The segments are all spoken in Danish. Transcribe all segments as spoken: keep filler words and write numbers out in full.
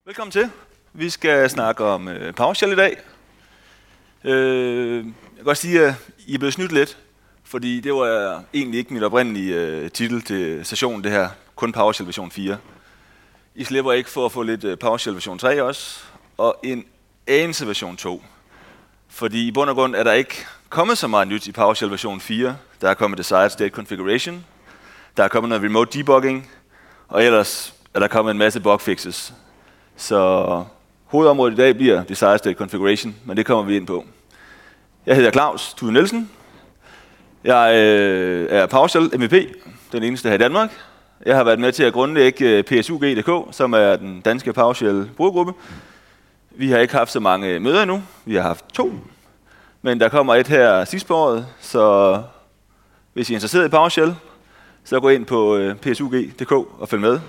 Velkommen til. Vi skal snakke om øh, PowerShell i dag. Øh, jeg kan godt sige, at I er blevet snydt lidt, fordi det var egentlig ikke mit oprindelige øh, titel til sessionen, det her. Kun PowerShell version fire. I slipper ikke for at få lidt øh, PowerShell version tre også, og en anelse version to. Fordi i bund og grund er der ikke kommet så meget nyt i PowerShell version fire. Der er kommet Desired State Configuration, der er kommet noget Remote Debugging, og ellers er der kommet en masse bugfixes. Så hovedområdet i dag bliver Desired State Configuration, men det kommer vi ind på. Jeg hedder Claus Thude Nielsen. Jeg øh, er PowerShell M V P, den eneste her i Danmark. Jeg har været med til at grundlægge P S U G punktum d k, som er den danske PowerShell brugergruppe. Vi har ikke haft så mange møder endnu. Vi har haft to. Men der kommer et her sidst på året, så hvis I er interesseret i PowerShell, så gå ind på P S U G punktum d k og følg med.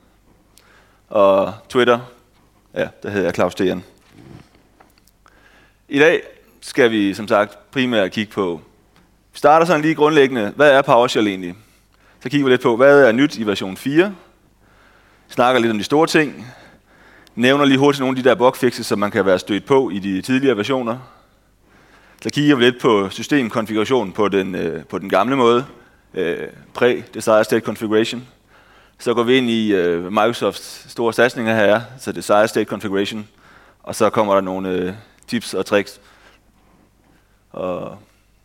Og Twitter, ja, der hedder jeg Claus Thien. I dag skal vi som sagt primært kigge på, vi starter sådan lige grundlæggende, hvad er PowerShell egentlig? Så kigger vi lidt på, hvad er nyt i version fire? Snakker lidt om de store ting. Nævner lige hurtigt nogle af de der bugfixes, som man kan være stødt på i de tidligere versioner. Så kigger vi lidt på systemkonfigurationen på den, øh, på den gamle måde, øh, pre-Desired State Configuration. Så går vi ind i øh, Microsofts store satsninger her, så Desired State Configuration, og så kommer der nogle øh, tips og tricks. Og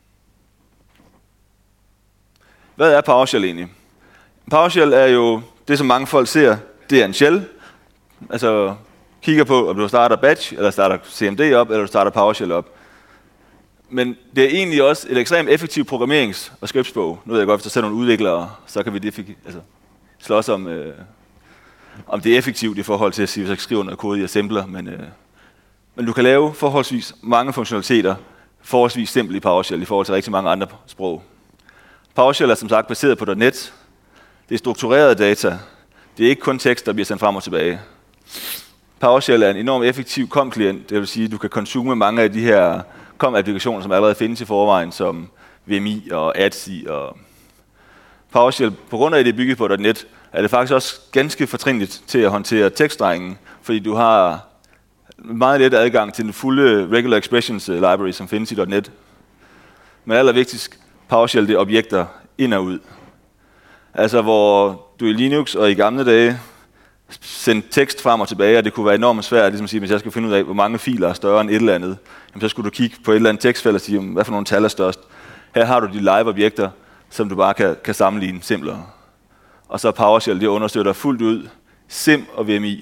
hvad er PowerShell egentlig? PowerShell er jo det, som mange folk ser, det er en shell. Altså kigger på, om du starter batch, eller starter C M D op, eller du starter PowerShell op. Men det er egentlig også et ekstremt effektivt programmerings- og scriptsprog. Nu ved jeg godt, hvis der sætter nogle udviklere, så kan vi det, altså, slås om, øh, om det er effektivt i forhold til at sige, hvis jeg skriver noget kode i assembler. Men, øh, men du kan lave forholdsvis mange funktionaliteter, forholdsvis simpelt i PowerShell i forhold til rigtig mange andre sprog. PowerShell er som sagt baseret på .NET. Det er struktureret data. Det er ikke kun tekst, der bliver sendt frem og tilbage. PowerShell er en enormt effektiv C O M-klient. Det vil sige, at du kan consume mange af de her C O M-applikationer, som allerede findes i forvejen, som V M I og A T S I. Og PowerShell, på grund af, at det er bygget på .NET, er det faktisk også ganske fortrinligt til at håndtere tekststrengen, fordi du har meget let adgang til den fulde Regular Expressions library, som findes i .NET. Men allervigtigst, PowerShell det er objekter ind og ud. Altså hvor du i Linux og i gamle dage sendte tekst frem og tilbage, og det kunne være enormt svært, ligesom at sige, hvis jeg skal finde ud af, hvor mange filer er større end et eller andet, jamen, så skulle du kigge på et eller andet tekstfelt og sige, hvad for nogle tal er størst. Her har du de live-objekter, som du bare kan, kan sammenligne simplere. Og så PowerShell, det understøtter fuldt ud Sim og V M I.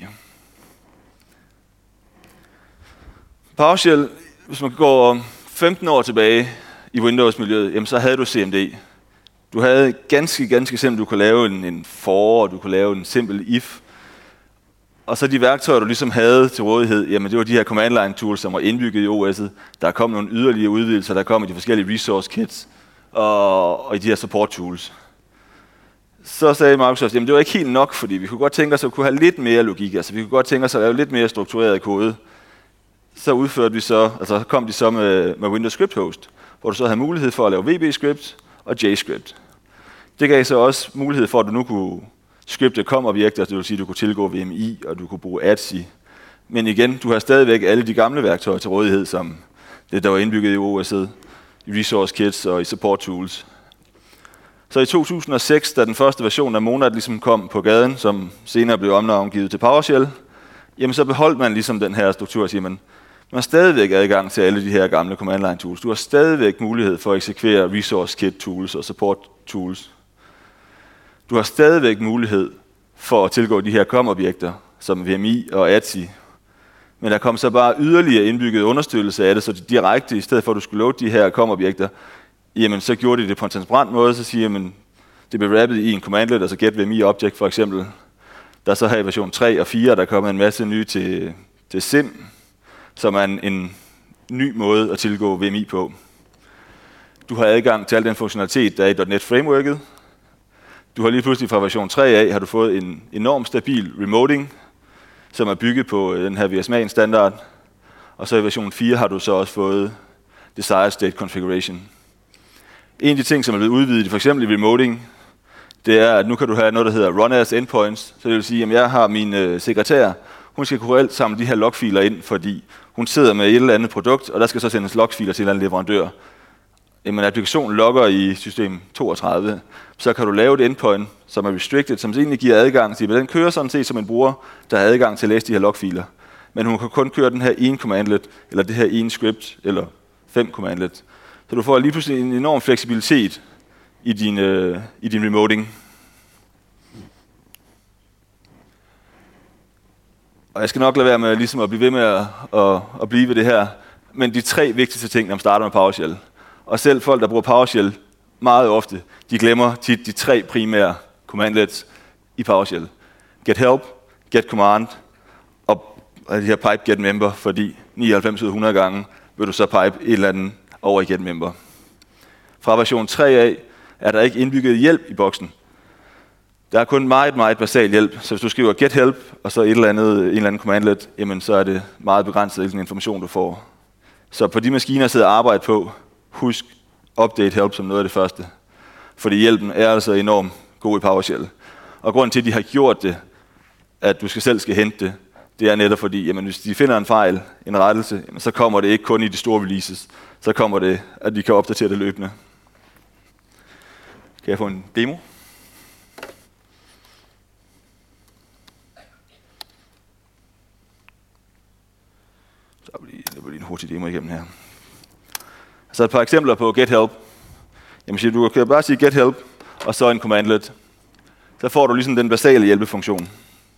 PowerShell, hvis man går femten år tilbage i Windows-miljøet, jamen så havde du C M D. Du havde ganske, ganske simpelt, du kunne lave en, en for, du kunne lave en simpel if. Og så de værktøjer, du ligesom havde til rådighed, jamen det var de her command line tools, som var indbygget i O S'et. Der kom nogle yderligere udvidelser, der kom i de forskellige resource kits og, og i de her support tools. Så sagde Microsoft, jamen det var ikke helt nok, fordi vi kunne godt tænke os at kunne have lidt mere logik. Altså vi kunne godt tænke os at lave lidt mere struktureret kode. Så udførte vi så, altså kom de så med, med Windows Script Host, hvor du så havde mulighed for at lave V B-script og JScript. Det gav så også mulighed for, at du nu kunne scripte C O M-objekter, det vil sige, at du kunne tilgå V M I, og du kunne bruge A T S I. Men igen, du har stadigvæk alle de gamle værktøjer til rådighed, som det, der var indbygget i O S'et, i Resource Kits og i Support Tools. Så i to tusind og seks, da den første version af Monad ligesom kom på gaden, som senere blev omnavngivet til PowerShell, jamen så beholdt man ligesom den her struktur og siger, man, man har stadigvæk adgang til alle de her gamle command line tools. Du har stadigvæk mulighed for at eksekvere Resource Kit tools og Support Tools. Du har stadigvæk mulighed for at tilgå de her C O M-objekter, som V M I og A T S I. Men der kom så bare yderligere indbygget understøttelse af det, så det direkte, i stedet for at du skulle load de her C O M-objekter, jamen så gjorde de det på en transparent måde, så siger man, det blev wrappet i en commandlet, altså get V M I-objekt for eksempel. Der er så her i version tre og fire, der kommer en masse nye til, til Sim, som er en, en ny måde at tilgå V M I på. Du har adgang til al den funktionalitet, der er i .NET Frameworket. Du har lige pludselig fra version tre af, har du fået en enormt stabil remoting, som er bygget på den her V S M A N-standard. Og så i version fire har du så også fået Desired State Configuration. En af de ting, som er blevet udvidet, for eksempel i remoting, det er, at nu kan du have noget, der hedder run as endpoints. Så det vil sige, at jeg har min øh, sekretær, hun skal kunne samle de her logfiler ind, fordi hun sidder med et eller andet produkt, og der skal så sendes logfiler til en eller anden leverandør. Jamen, applikationen logger i system toogtredive, så kan du lave et endpoint, som er restricted, som egentlig giver adgang til, men den kører sådan set som en bruger, der har adgang til at læse de her logfiler. Men hun kan kun køre den her ene commandlet, eller det her ene script, eller fem commandlet. Så du får lige pludselig en enorm fleksibilitet i din, øh, i din remoting. Og jeg skal nok lade være med ligesom at blive ved med at, at, at blive ved det her, men de tre vigtigste ting, når man starter med PowerShell. Og selv folk, der bruger PowerShell meget ofte, de glemmer tit de tre primære commandlets i PowerShell. Get help, get command og de her pipe get member, fordi nioghalvfems ud af hundrede gange vil du så pipe et eller andet over i get member. Fra version tre af er der ikke indbygget hjælp i boksen. Der er kun meget, meget basal hjælp, så hvis du skriver get help og så et eller andet, en eller anden commandlet, jamen så er det meget begrænset hvilken information du får. Så på de maskiner, jeg sidder og arbejder på, husk update help som noget af det første. Fordi hjælpen er altså enormt god i PowerShell. Og grunden til, at de har gjort det, at du skal selv skal hente det, det er netop fordi, jamen, hvis de finder en fejl, en rettelse, jamen, så kommer det ikke kun i de store releases. Så kommer det, at de kan opdatere det løbende. Kan jeg få en demo? Så bliver lige, lige en hurtig demo igennem her. Så et par eksempler på get help. Jamen, du kan bare sige get help, og så en commandlet. Så får du ligesom den basale hjælpefunktion.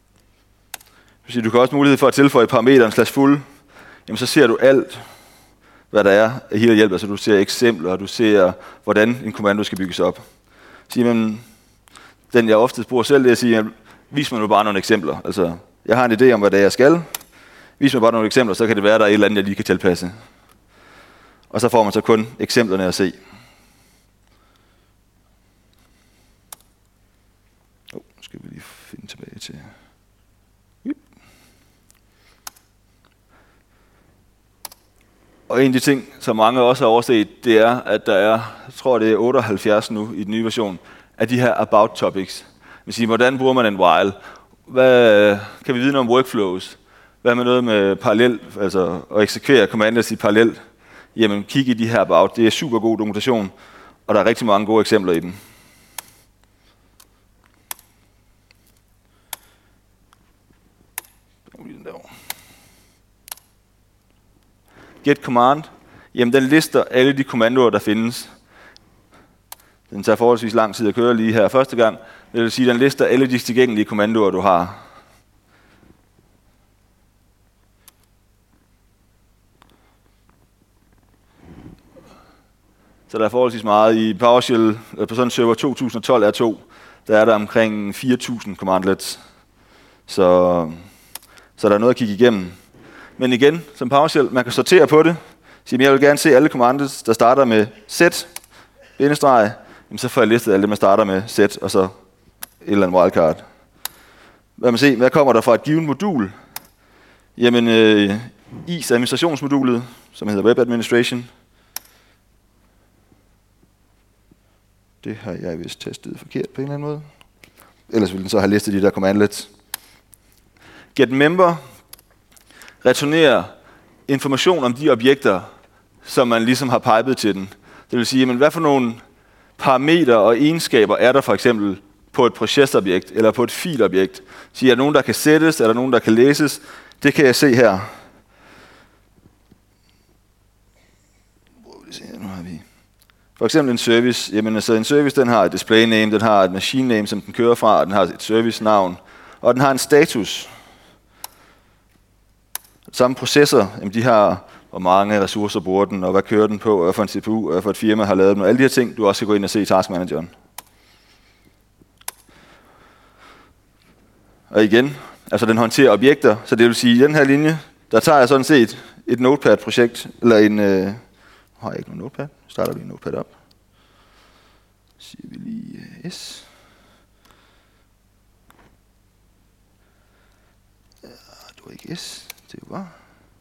Du kan også mulighed for at tilføje parameteren slash full. Jamen, så ser du alt, hvad der er af hele hjælp. Altså du ser eksempler, og du ser, hvordan en kommando skal bygges op. Så, jamen, den jeg ofte bruger selv, det er at sige, jamen, vis mig nu bare nogle eksempler. Altså, jeg har en idé om, hvad det er, jeg skal. Vis mig bare nogle eksempler, så kan det være, at der er et eller andet, jeg lige kan tilpasse. Og så får man så kun eksemplerne at se. Oh, nu skal vi lige finde tilbage til... Og en af de ting, som mange også har overset, det er, at der er, jeg tror det er otteoghalvfjerds nu i den nye version, af de her about topics. Man siger, hvordan bruger man en while? Hvad kan vi vide noget om workflows? Hvad med noget med parallel, altså at eksekvere commandlets i parallel? Jamen, kig i de her about. Det er super god dokumentation, og der er rigtig mange gode eksempler i den. Get command, jamen den lister alle de kommandoer, der findes. Den tager forholdsvis lang tid at køre lige her første gang. Det vil sige, den lister alle de tilgængelige kommandoer, du har. Så der er forholdsvis meget i PowerShell, på sådan en server to tusind og tolv R to, der er der omkring fire tusind commandlets. Så, så der er noget at kigge igennem. Men igen, som PowerShell, man kan sortere på det. Sige, jeg vil gerne se alle commandlets, der starter med set, bindestreg, så får jeg listet alle dem, der starter med set, og så et eller andet wildcard. Hvad man se, hvad kommer der fra et givet modul? Jamen, øh, I S administrationsmodulet, som hedder Web Administration. Det har jeg vist testet forkert på en eller anden måde. Ellers ville den så have listet de der commandlets. Get member returnerer information om de objekter, som man ligesom har pipet til den. Det vil sige, men hvad for nogle parametre og egenskaber er der for eksempel på et processobjekt eller på et filobjekt? Så er der nogen, der kan sættes, er der nogen, der kan læses? Det kan jeg se her. Nu har vi for eksempel en service. Jamen, altså en service, den har et display name, den har et machine name, som den kører fra, og den har et service navn, og den har en status. Samme processor, jamen de har, hvor mange ressourcer bruger den, og hvad kører den på, og hvad for en C P U, og hvad for et firma har lavet den, og alle de her ting, du også kan gå ind og se i Task Manageren. Og igen, altså den håndterer objekter, så det vil sige, i den her linje, der tager jeg sådan set et Notepad-projekt, eller en, øh, har jeg ikke nogen Notepad, starter vi en Notepad op. Så siger vi lige uh, S. Ja, det var ikke S. Det var.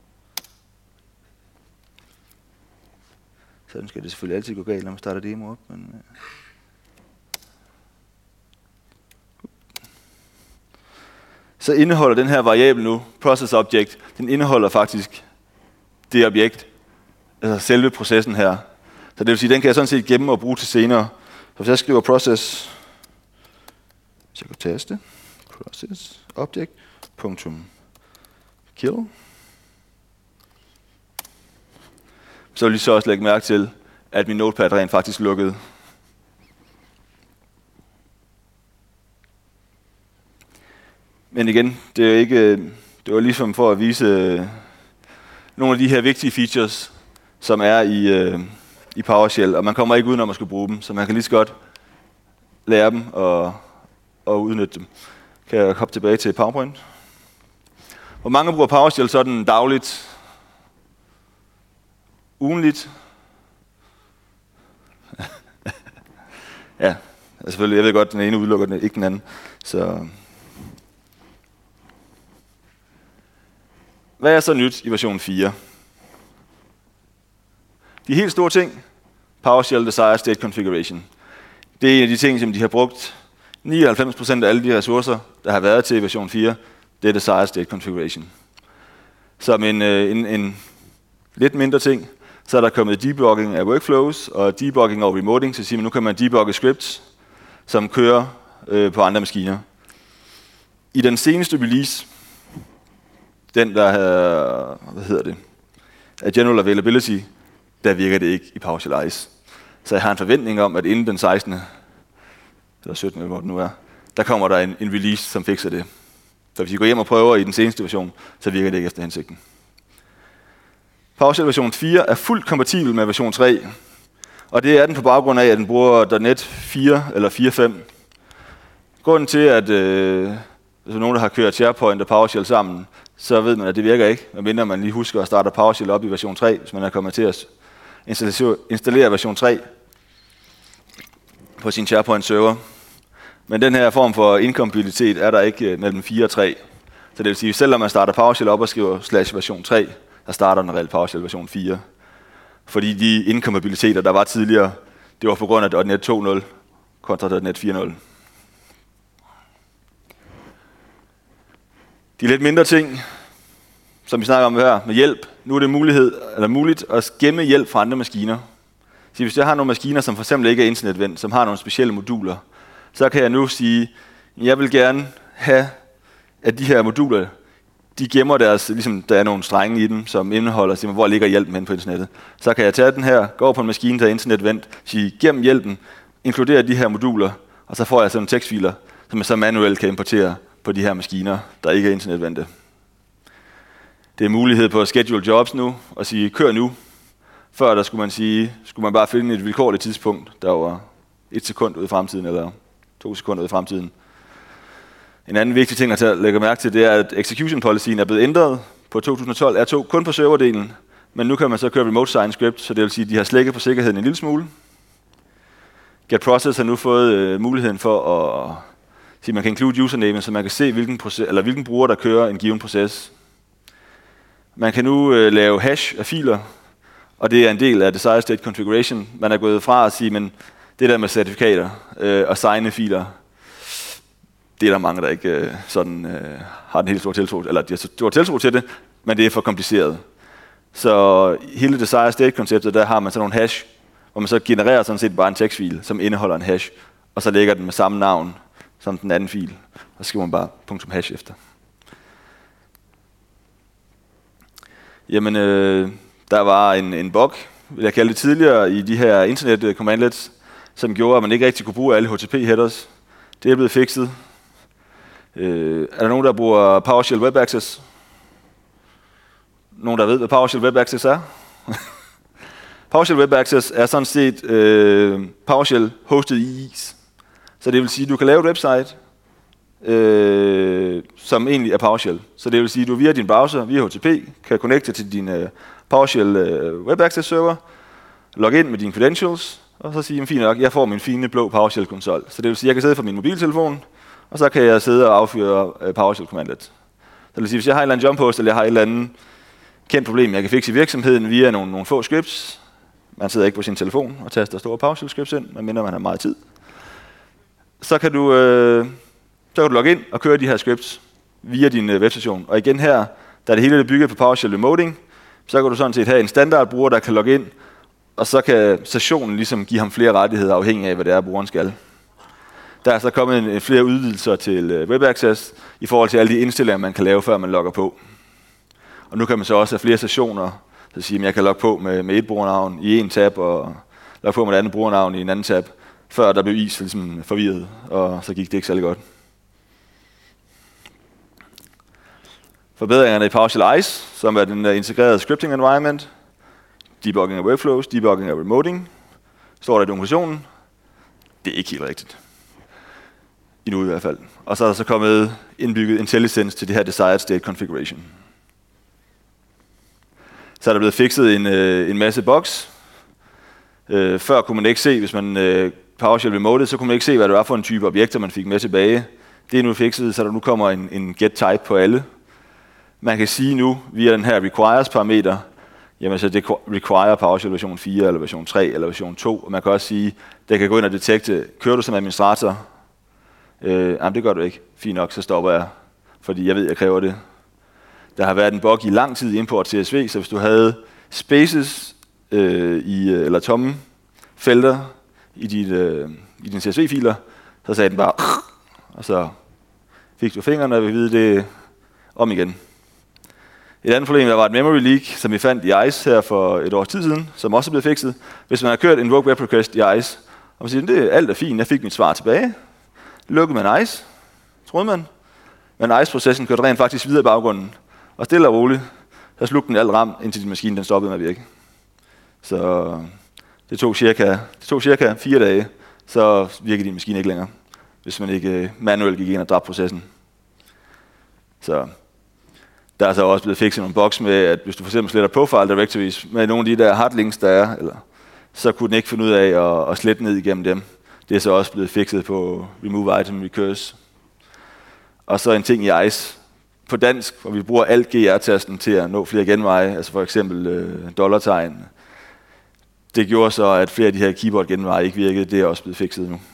Sådan skal det selvfølgelig altid gå galt, når man starter demo op. Men, uh. så indeholder den her variabel nu, process object, den indeholder faktisk det objekt, altså selve processen her. Så det vil sige, den kan jeg sådan set gemme og bruge til senere. Så hvis jeg skriver process, hvis jeg kan taste, process object, punktum, kill, så vil I så også lægge mærke til, at min notepad rent faktisk lukkede. Men igen, det er ikke, det var ligesom for at vise nogle af de her vigtige features, som er i, i PowerShell, og man kommer ikke udenom at skulle bruge dem, så man kan lige så godt lære dem og, og udnytte dem. Kan jeg hoppe tilbage til PowerPoint? Hvor mange bruger PowerShell sådan dagligt? Ugenligt? Ja, selvfølgelig. Jeg ved godt, den ene udelukker den, ikke den anden. Så hvad er så nyt i version fire? De helt store ting, PowerShell Desired State Configuration. Det er en af de ting, som de har brugt. nioghalvfems procent af alle de ressourcer, der har været til version fire, det er Desired State Configuration. Som en, en, en lidt mindre ting, så er der kommet debugging af workflows og debugging og remoting, så siger man, nu kan man debugge scripts, som kører øh, på andre maskiner. I den seneste release, den der har, hvad hedder det, af General Availability, der virker det ikke i PowerShell Ice. Så jeg har en forventning om, at inden den sekstende eller syttende, hvor det nu er, der kommer der en, en release, som fikser det. Så hvis I går hjem og prøver i den seneste version, så virker det ikke efter hensigten. PowerShell version fire er fuldt kompatibel med version tre, og det er den på baggrund af, at den bruger .NET fire eller fire punkt fem. Grunden til, at øh, hvis nogen, der har kørt SharePoint og PowerShell sammen, så ved man, at det virker ikke, medmindre man lige husker at starte PowerShell op i version tre, hvis man er kommet til at installere version tre på sin SharePoint-server. Men den her form for inkompatibilitet er der ikke mellem fire og tre. Så det vil sige, at selv når man starter PowerShell op og skriver slash version tre, så starter den reelt PowerShell version fire. Fordi de inkompatibiliteter, der var tidligere, det var på grund af .NET to punkt nul kontra .NET fire punkt nul. De lidt mindre ting, som vi snakker om her med hjælp. Nu er det mulighed, eller muligt at gemme hjælp fra andre maskiner. Så hvis jeg har nogle maskiner, som for eksempel ikke er internetvendt, som har nogle specielle moduler, så kan jeg nu sige, at jeg vil gerne have, at de her moduler, de gemmer deres, ligesom der er nogle strenge i dem, som indeholder, siger, hvor ligger hjælpen hen på internettet. Så kan jeg tage den her, gå på en maskine, der er internetvendt, sige, gem hjælpen, inkludere de her moduler, og så får jeg sådan nogle tekstfiler, som jeg så manuelt kan importere på de her maskiner, der ikke er internetvendte. Det er mulighed på at schedule jobs nu, og sige, kør nu. Før der skulle man sige, skulle man bare finde et vilkårligt tidspunkt, der var et sekund ude i fremtiden, eller to sekunder ude i fremtiden. En anden vigtig ting at lægge mærke til, det er, at execution policyen er blevet ændret på to tusind og tolv, er to kun på serverdelen, men nu kan man så køre remote sign script, så det vil sige, at de har slækket på sikkerheden en lille smule. GetProcess har nu fået øh, muligheden for at sige, at man kan include username, så man kan se, hvilken, proces, eller hvilken bruger, der kører en given proces. Man kan nu øh, lave hash af filer, og det er en del af Desired State Configuration. Man er gået fra at sige, men det der med certifikater øh, og signe filer, det er der mange, der ikke øh, sådan, øh, har den helt store tiltro, eller de har stor tiltro til det, men det er for kompliceret. Så hele Desired State-konceptet, der har man sådan nogle hash, hvor man så genererer sådan set bare en tekstfil, som indeholder en hash, og så lægger den med samme navn som den anden fil, og så skriver man bare .hash efter. Jamen, øh, der var en, en bug, vil jeg kalde det tidligere, i de her internet commandlets, som gjorde, at man ikke rigtig kunne bruge alle H T T P headers. Det er blevet fikset. Øh, er der nogen, der bruger PowerShell Web Access? Nogen, der ved, hvad PowerShell Web Access er? PowerShell Web Access er sådan set øh, PowerShell hostet i is. Så det vil sige, at du kan lave et website, øh, som egentlig er PowerShell. Så det vil sige, at du via din browser, via H T T P, kan connecte til din øh, PowerShell øh, Web Access server, logge ind med dine credentials, og så sige, fint nok, jeg får min fine blå PowerShell-konsol. Så det vil sige, at jeg kan sidde fra min mobiltelefon, og så kan jeg sidde og affyre øh, PowerShell-kommandet. Så det vil sige, hvis jeg har en eller anden jump host, eller jeg har et eller andet kendt problem, jeg kan fikse i virksomheden via nogle, nogle få scripts. Man sidder ikke på sin telefon og taster store PowerShell-scripts ind, medmindre man har meget tid. Så kan du, øh, så kan du logge ind og køre de her scripts via din øh, webstation. Og igen her, da det hele er bygget på PowerShell Remoting, så kan du sådan set have en standardbruger, der kan logge ind, og så kan sessionen ligesom give ham flere rettigheder, afhængig af, hvad det er, brugeren skal. Der er så kommet en, en flere udvidelser til øh, Web Access, i forhold til alle de indstillinger, man kan lave, før man logger på. Og nu kan man så også have flere sessioner, så sige, at jeg kan logge på med, med et brugernavn i en tab, og logge på med et andet brugernavn i en anden tab, før der blev is ligesom forvirret, og så gik det ikke særlig godt. Forbedringerne i PowerShell Ice, som er den integrerede scripting environment, debugging af workflows, debugging af remoting, står der i dokumentationen. Det er ikke helt rigtigt. Endnu i hvert fald. Og så er der så kommet indbygget IntelliSense til det her desired state configuration. Så er der blevet fikset en, øh, en masse bugs. Øh, før kunne man ikke se, hvis man øh, PowerShell remoted, så kunne man ikke se, hvad det var for en type objekter, man fik med tilbage. Det er nu fikset, så der nu kommer en, en get type på alle. Man kan sige nu, via den her requires parameter, jamen så det require PowerShell version fire, eller version tre, eller version to. Og man kan også sige, det kan gå ind og detekte, kører du som administrator? Øh, jamen det gør du ikke. Fint nok, så stopper jeg, fordi jeg ved, jeg kræver det. Der har været en bug i lang tid i import C S V, så hvis du havde spaces øh, i, eller tomme felter i, dit, øh, i dine C S V-filer, så sagde den bare, og så fik du fingrene og vil vide det om igen. Et andet problem, der var et memory leak, som vi fandt i Ice her for et års tid siden, som også er blevet fikset. Hvis man har kørt en invoke web request i Ice, og man siger, det alt er fint, jeg fik mit svar tilbage, lukkede man Ice, troede man, men Ice-processen kørte rent faktisk videre i baggrunden, og stille og roligt, så slugte den alt ram, indtil din maskine den stoppede med at virke. Så det tog cirka, det tog cirka fire dage, så virkede din maskine ikke længere, hvis man ikke manuelt gik ind og dræbte processen. Så der er så også blevet fikset nogle bugs med, at hvis du for eksempel sletter profile directories med nogle af de der hardlinks, der er, eller, så kunne den ikke finde ud af at, at slette ned igennem dem. Det er så også blevet fikset på remove item recurse. Og så en ting i Ice på dansk, hvor vi bruger alt G R-tasten til at nå flere genveje, altså for eksempel øh, dollartegn. Det gjorde så, at flere af de her keyboard-genveje ikke virkede. Det er også blevet fikset nu.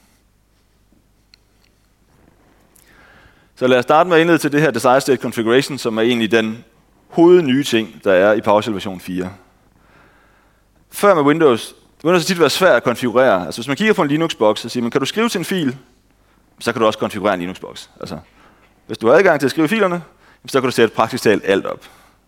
Så lad os starte med at indlede til det her desired state configuration, som er egentlig den hovednye ting, der er i PowerShell version fire. Før med Windows, Windows har tit været svært at konfigurere. Altså hvis man kigger på en Linux-boks, så siger man, kan du skrive til en fil, så kan du også konfigurere en Linux-boks. Altså, hvis du har adgang til at skrive filerne, så kan du sætte praktisk talt alt op.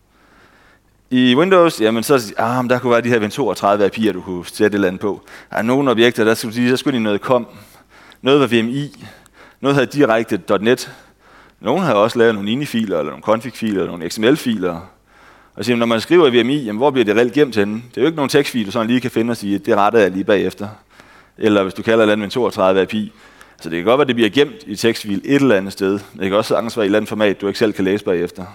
I Windows, jamen så ah, der kunne være de her Win toogtredive A P I'er, du kunne sætte et eller andet på. Der er nogle objekter, der skulle, så skulle de noget kom, noget var V M I, noget havde direkte .net. Nogle har også lavet nogle ini-filer, eller nogle config-filer, eller nogle X M L-filer. Og så, når man skriver i V M I, jamen, hvor bliver det reelt gemt henne? Det er jo ikke nogen tekstfil, du sådan lige kan finde og sige, det retter jeg lige bagefter. Eller hvis du kalder et eller andet Win toogtredive A P I. Så det kan godt være, at det bliver gemt i tekstfil et eller andet sted. Det kan også sagtens være i et eller andet format, du ikke selv kan læse bagefter.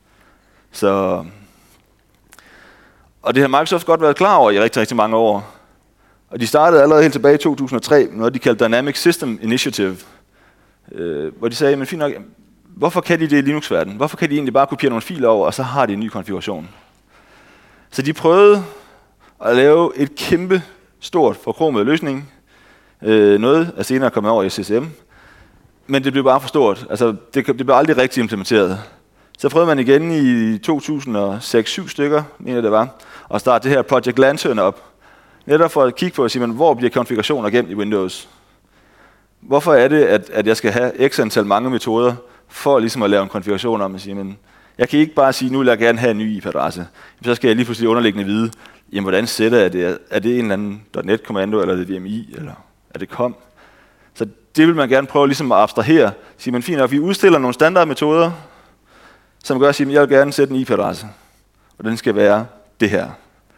Så... Og det har Microsoft godt været klar over i rigtig, rigtig mange år. Og de startede allerede helt tilbage i to tusind og tre, noget de kaldte Dynamic System Initiative. Øh, hvor de sagde, men fint nok, hvorfor kan de det i Linux-verdenen? Hvorfor kan de egentlig bare kopiere nogle filer over, og så har de en ny konfiguration? Så de prøvede at lave et kæmpe, stort, forkromet løsning. Øh, noget er senere kommet over i S S M, men det blev bare for stort. Altså, det, det blev aldrig rigtig implementeret. Så prøvede man igen i to tusind og seks syv stykker, mener det var, at starte det her Project Lantern op. Netop for at kigge på og sige, hvor bliver konfigurationer gemt i Windows? Hvorfor er det, at, at jeg skal have x antal mange metoder, for ligesom at lave en konfiguration om at sige, men jeg kan ikke bare sige, nu vil jeg gerne have en ny I P-adresse. Så skal jeg lige pludselig underliggende vide, jamen hvordan sætter jeg det? Er det en eller anden .net-kommando, eller er det V M I, eller er det kom? Så det vil man gerne prøve ligesom at abstrahere. Sige, men fint nok, vi udstiller nogle standardmetoder, som gør at sige, at jeg vil gerne sætte en I P-adresse, og den skal være det her.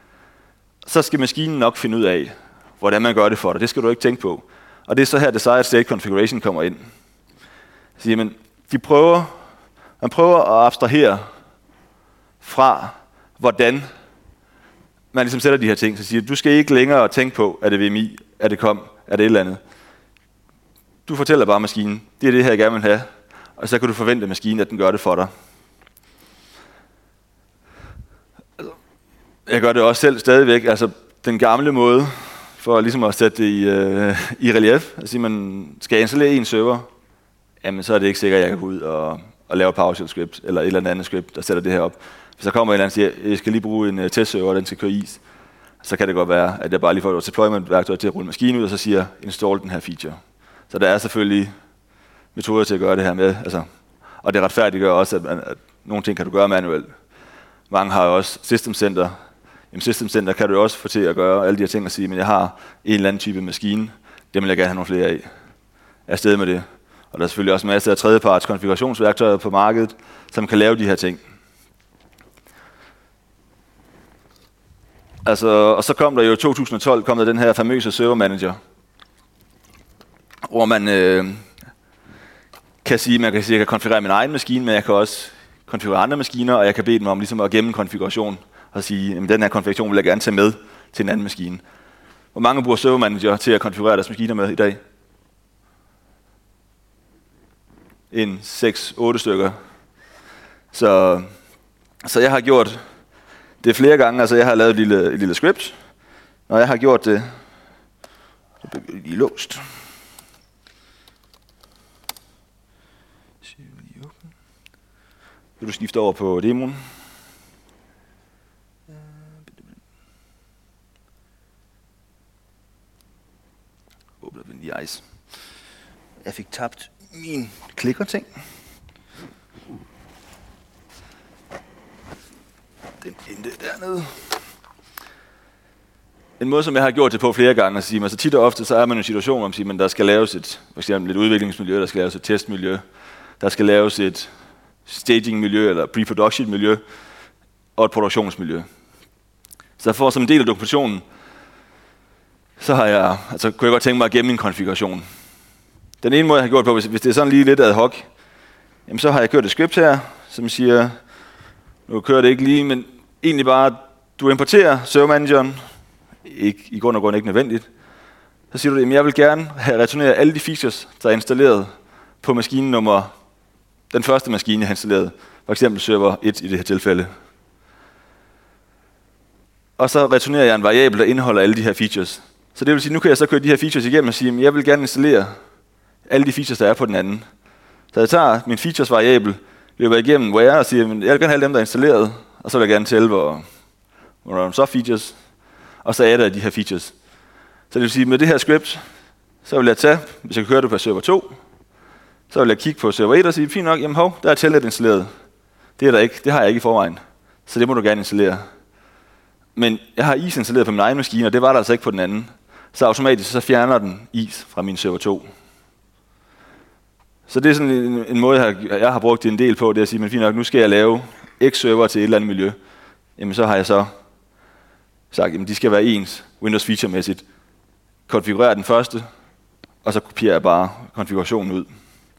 Så skal maskinen nok finde ud af, hvordan man gør det for dig. Det skal du ikke tænke på. Og det er så her, desired state configuration kommer ind. Så siger man, de prøver, man prøver at abstrahere fra, hvordan man ligesom sætter de her ting. Så siger, du skal ikke længere tænke på, er det V M I, er det kom, er det et eller andet. Du fortæller bare maskinen, det er det her, jeg gerne vil have, og så kan du forvente af maskinen, at den gør det for dig. Jeg gør det også selv stadigvæk, altså den gamle måde, for ligesom at sætte det i, øh, i relief. Altså, man skal installere en server, jamen så er det ikke sikkert, at jeg kan gå ud og, at lave et PowerShell script, eller et eller andet script, der sætter det her op. Hvis der kommer en eller anden og siger, jeg skal lige bruge en uh, testserver, og den skal køre is, så kan det godt være, at jeg bare lige får et deployment-værktøj til at rulle maskinen ud, og så siger, install den her feature. Så der er selvfølgelig metoder til at gøre det her med, altså, og det retfærdiggør også, at, man, at nogle ting kan du gøre manuelt. Mange har jo også System Center. Jamen System Center kan du også få til at gøre alle de her ting og sige, men jeg har en eller anden type maskine, det vil jeg gerne have nogle flere af. Afsted med det. Og der er selvfølgelig også masser af tredjeparts konfigurationsværktøjer på markedet, som kan lave de her ting. Altså, og så kom der jo i to tusind og tolv kom der den her famøse server manager, hvor man øh, kan sige, man kan sige, at jeg kan konfigurere min egen maskine, men jeg kan også konfigurere andre maskiner, og jeg kan bede dem om ligesom at gemme en konfiguration og sige, at den her konfiguration vil jeg gerne tage med til en anden maskine. Hvor mange bruger server manager til at konfigurere deres maskiner med i dag? En seks otte stykker. Så, så jeg har gjort det flere gange. Altså jeg har lavet et lille, et lille script. Når jeg har gjort det, så bliver det lige låst. Vil du skifte over på demoen? Åbner vi lige ice. Jeg fik tabt min klikkerting. Den endte dernede. En måde, som jeg har gjort det på flere gange, at sige, altså tit og ofte, så er man i en situation, hvor man siger, at der skal laves et, for eksempel et udviklingsmiljø, der skal laves et testmiljø, der skal laves et stagingmiljø eller pre-production miljø og et produktionsmiljø. Så for som en del af dokumentationen, så har jeg, altså kunne jeg godt tænke mig at gemme min konfiguration. Den ene måde, jeg har gjort på, hvis, hvis det er sådan lige lidt ad hoc, jamen så har jeg kørt et script her, som siger, nu kører det ikke lige, men egentlig bare, du importerer servermanageren, ikke, i grund og grund ikke nødvendigt. Så siger du, at jeg vil gerne have returneret alle de features, der er installeret på maskinen nummer, den første maskine, jeg har installeret, for eksempel server et i det her tilfælde. Og så returnerer jeg en variabel, der indeholder alle de her features. Så det vil sige, nu kan jeg så køre de her features igennem og sige, at jeg vil gerne installere alle de features, der er på den anden. Så jeg tager min features-variabel, løber igennem where og siger, at jeg vil gerne have dem, der er installeret, og så vil jeg gerne tælle, hvor, hvor der er så features, og så adder jeg de her features. Så det vil sige, at med det her script, så vil jeg tage, hvis jeg kører det på server to, så vil jeg kigge på server et og sige, fint nok, jamen hov, der er telnet installeret. Det er der ikke, det har jeg ikke i forvejen, så det må du gerne installere. Men jeg har is installeret på min egen maskine, og det var der altså ikke på den anden. Så automatisk så fjerner den is fra min server to. Så det er sådan en, en måde, jeg har, jeg har brugt det en del på, det er at sige, men fint nok, nu skal jeg lave X-server til et eller andet miljø. Jamen så har jeg så sagt, jamen de skal være ens Windows feature-mæssigt. Konfigurerer den første, og så kopierer jeg bare konfigurationen ud.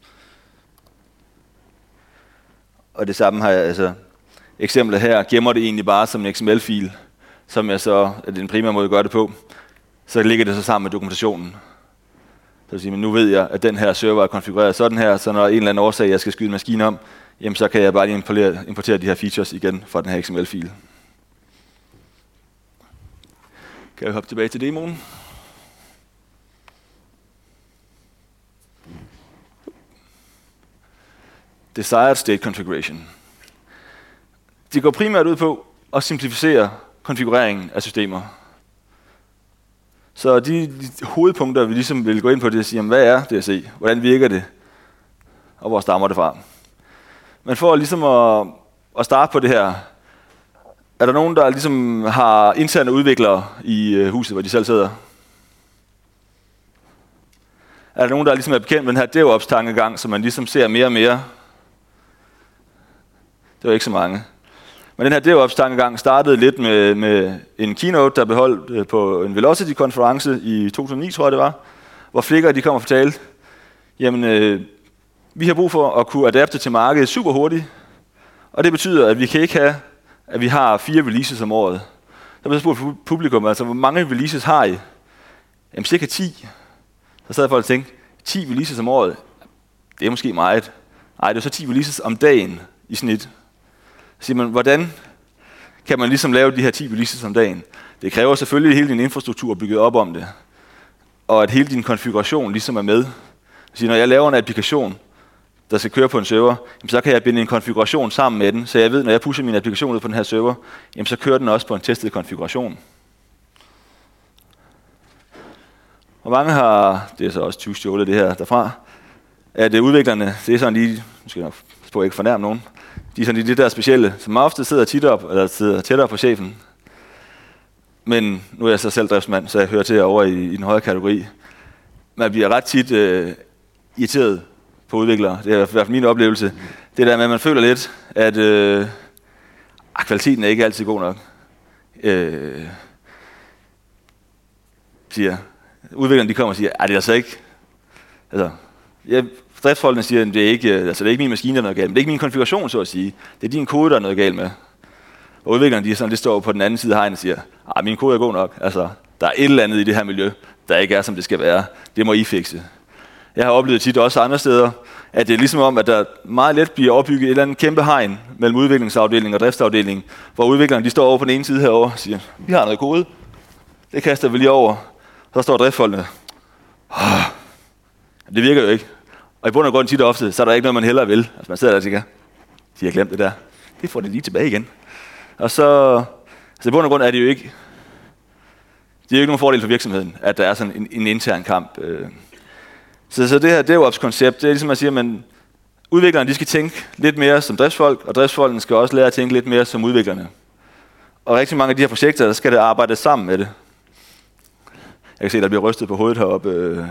Og det samme har jeg, altså eksemplet her, gemmer det egentlig bare som en X M L-fil, som jeg så, er den primære måde at gøre det på. Så ligger det så sammen med dokumentationen. Så vil sige, men nu ved jeg, at den her server er konfigureret sådan her, så når der er en eller anden årsag, jeg skal skyde en maskine om, jamen så kan jeg bare lige importere, importere de her features igen fra den her X M L-fil. Kan jeg hoppe tilbage til demoen? Desired State Configuration. Det går primært ud på at simplificere konfigureringen af systemer. Så de, de hovedpunkter, vi ligesom vil gå ind på, det er at sige, hvad er D S E? Hvordan virker det? Og hvor stammer det fra? Men for ligesom at, at starte på det her, er der nogen, der ligesom har interne udviklere i huset, hvor de selv sidder? Er der nogen, der ligesom er bekendt med den her DevOps-tankegang, som man ligesom ser mere og mere? Det var ikke så mange. Men den her DevOps-tankegang startede lidt med, med en keynote, der blev holdt på en Velocity-konference i to tusind og ni, tror jeg det var, hvor Flickr de kom og fortalte, jamen øh, vi har brug for at kunne adapte til markedet super hurtigt, og det betyder, at vi kan ikke have, at vi har fire releases om året. Der blev spurgt publikum, altså hvor mange releases har I? Jamen cirka ti. Så sad folk og tænkte, ti releases om året, det er måske meget. Nej, det er så ti releases om dagen i snit. Så siger man, hvordan kan man ligesom lave de her ti releases om dagen? Det kræver selvfølgelig, at hele din infrastruktur er bygget op om det, og at hele din konfiguration ligesom er med. Så når jeg laver en applikation der skal køre på en server, jamen så kan jeg binde en konfiguration sammen med den, så jeg ved, når jeg pusher min applikation ud på den her server, jamen så kører den også på en testet konfiguration. Og mange har, det er så også tyve stjålet det her derfra, at udviklerne, det er sådan lige, nu skal jeg nok på at ikke fornærme nogen, de er sådan lige det der specielle, som ofte sidder tit op, eller sidder tættere på chefen. Men nu er jeg så selv driftsmand, så jeg hører til over i, i den højere kategori. Man bliver ret tit øh, irriteret på udviklere. Det er i hvert fald min oplevelse. Det der med, at man føler lidt, at øh, kvaliteten er ikke altid god nok. Øh, siger, udviklerne de kommer og siger, at det er altså ikke. Altså, ja, driftsfolkene siger, at det er ikke, altså det er ikke min maskine, der er noget galt med. Det er ikke min konfiguration, så at sige. Det er din kode, der er noget galt med. Og udviklerne, de er sådan, det står på den anden side af hegnet og siger, at min kode er god nok. Altså, der er et eller andet i det her miljø, der ikke er, som det skal være. Det må I fikse. Jeg har oplevet tit også andre steder, at det er ligesom om, at der meget let bliver opbygget et eller andet kæmpe hegn mellem udviklingsafdelingen og driftsafdelingen, hvor udviklerne de står over på den ene side herovre og siger, vi har noget kode. Det kaster vi lige over. Så står driftsfolkene. Det virker jo ikke. Og i bund og grund tit og ofte, så er der ikke noget, man hellere vil. Altså man sidder der og tænker, de har glemt det der. Det får det lige tilbage igen. Og så, altså i bund og grund er det jo ikke, det er jo ikke nogen fordel for virksomheden, at der er sådan en, en intern kamp. Så, så det her DevOps-koncept, det er ligesom at sige, at udviklerne de skal tænke lidt mere som driftsfolk, og driftsfolkene skal også lære at tænke lidt mere som udviklerne. Og rigtig mange af de her projekter, der skal det arbejde sammen med det. Jeg kan se, der bliver rystet på hovedet heroppe.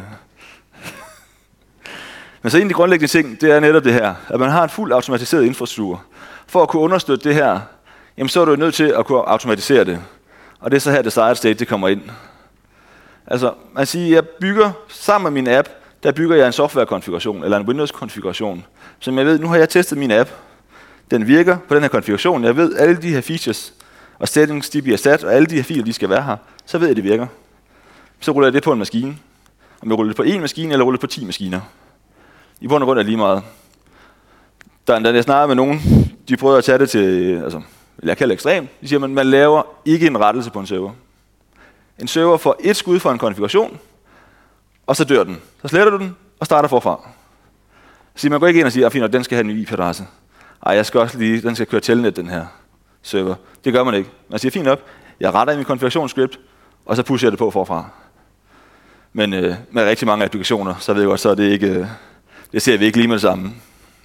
Men så en af de grundlæggende ting, det er netop det her, at man har en fuld automatiseret infrastruktur. For at kunne understøtte det her, jamen så er du nødt til at kunne automatisere det. Og det er så her, desired state det kommer ind. Altså, man siger, jeg bygger sammen med min app, der bygger jeg en softwarekonfiguration, eller en Windows-konfiguration. Så jeg ved, nu har jeg testet min app. Den virker på den her konfiguration. Jeg ved, alle de her features og settings, de bliver sat, og alle de her filer, de skal være her. Så ved jeg, at det virker. Så ruller jeg det på en maskine. Om jeg ruller det på en maskine, eller ruller det på ti maskiner. I bund og grund er lige meget. Der er endda, jeg snakker med nogen, de prøver at tage det til, altså, jeg kalder det ekstrem. De siger, at man laver ikke en rettelse på en server. En server får et skud fra en konfiguration, og så dør den. Så sletter du den, og starter forfra. Så man går ikke ind og siger, at fint, den skal have en ny I P-adresse. Ej, jeg skal også lige, den skal køre telnet, den her server. Det gør man ikke. Man siger, fint op, jeg retter i min konfigurationsscript, og så pusher jeg det på forfra. Men øh, med rigtig mange applikationer, så ved jeg godt, så er det ikke, øh, det ser vi ikke lige med det samme.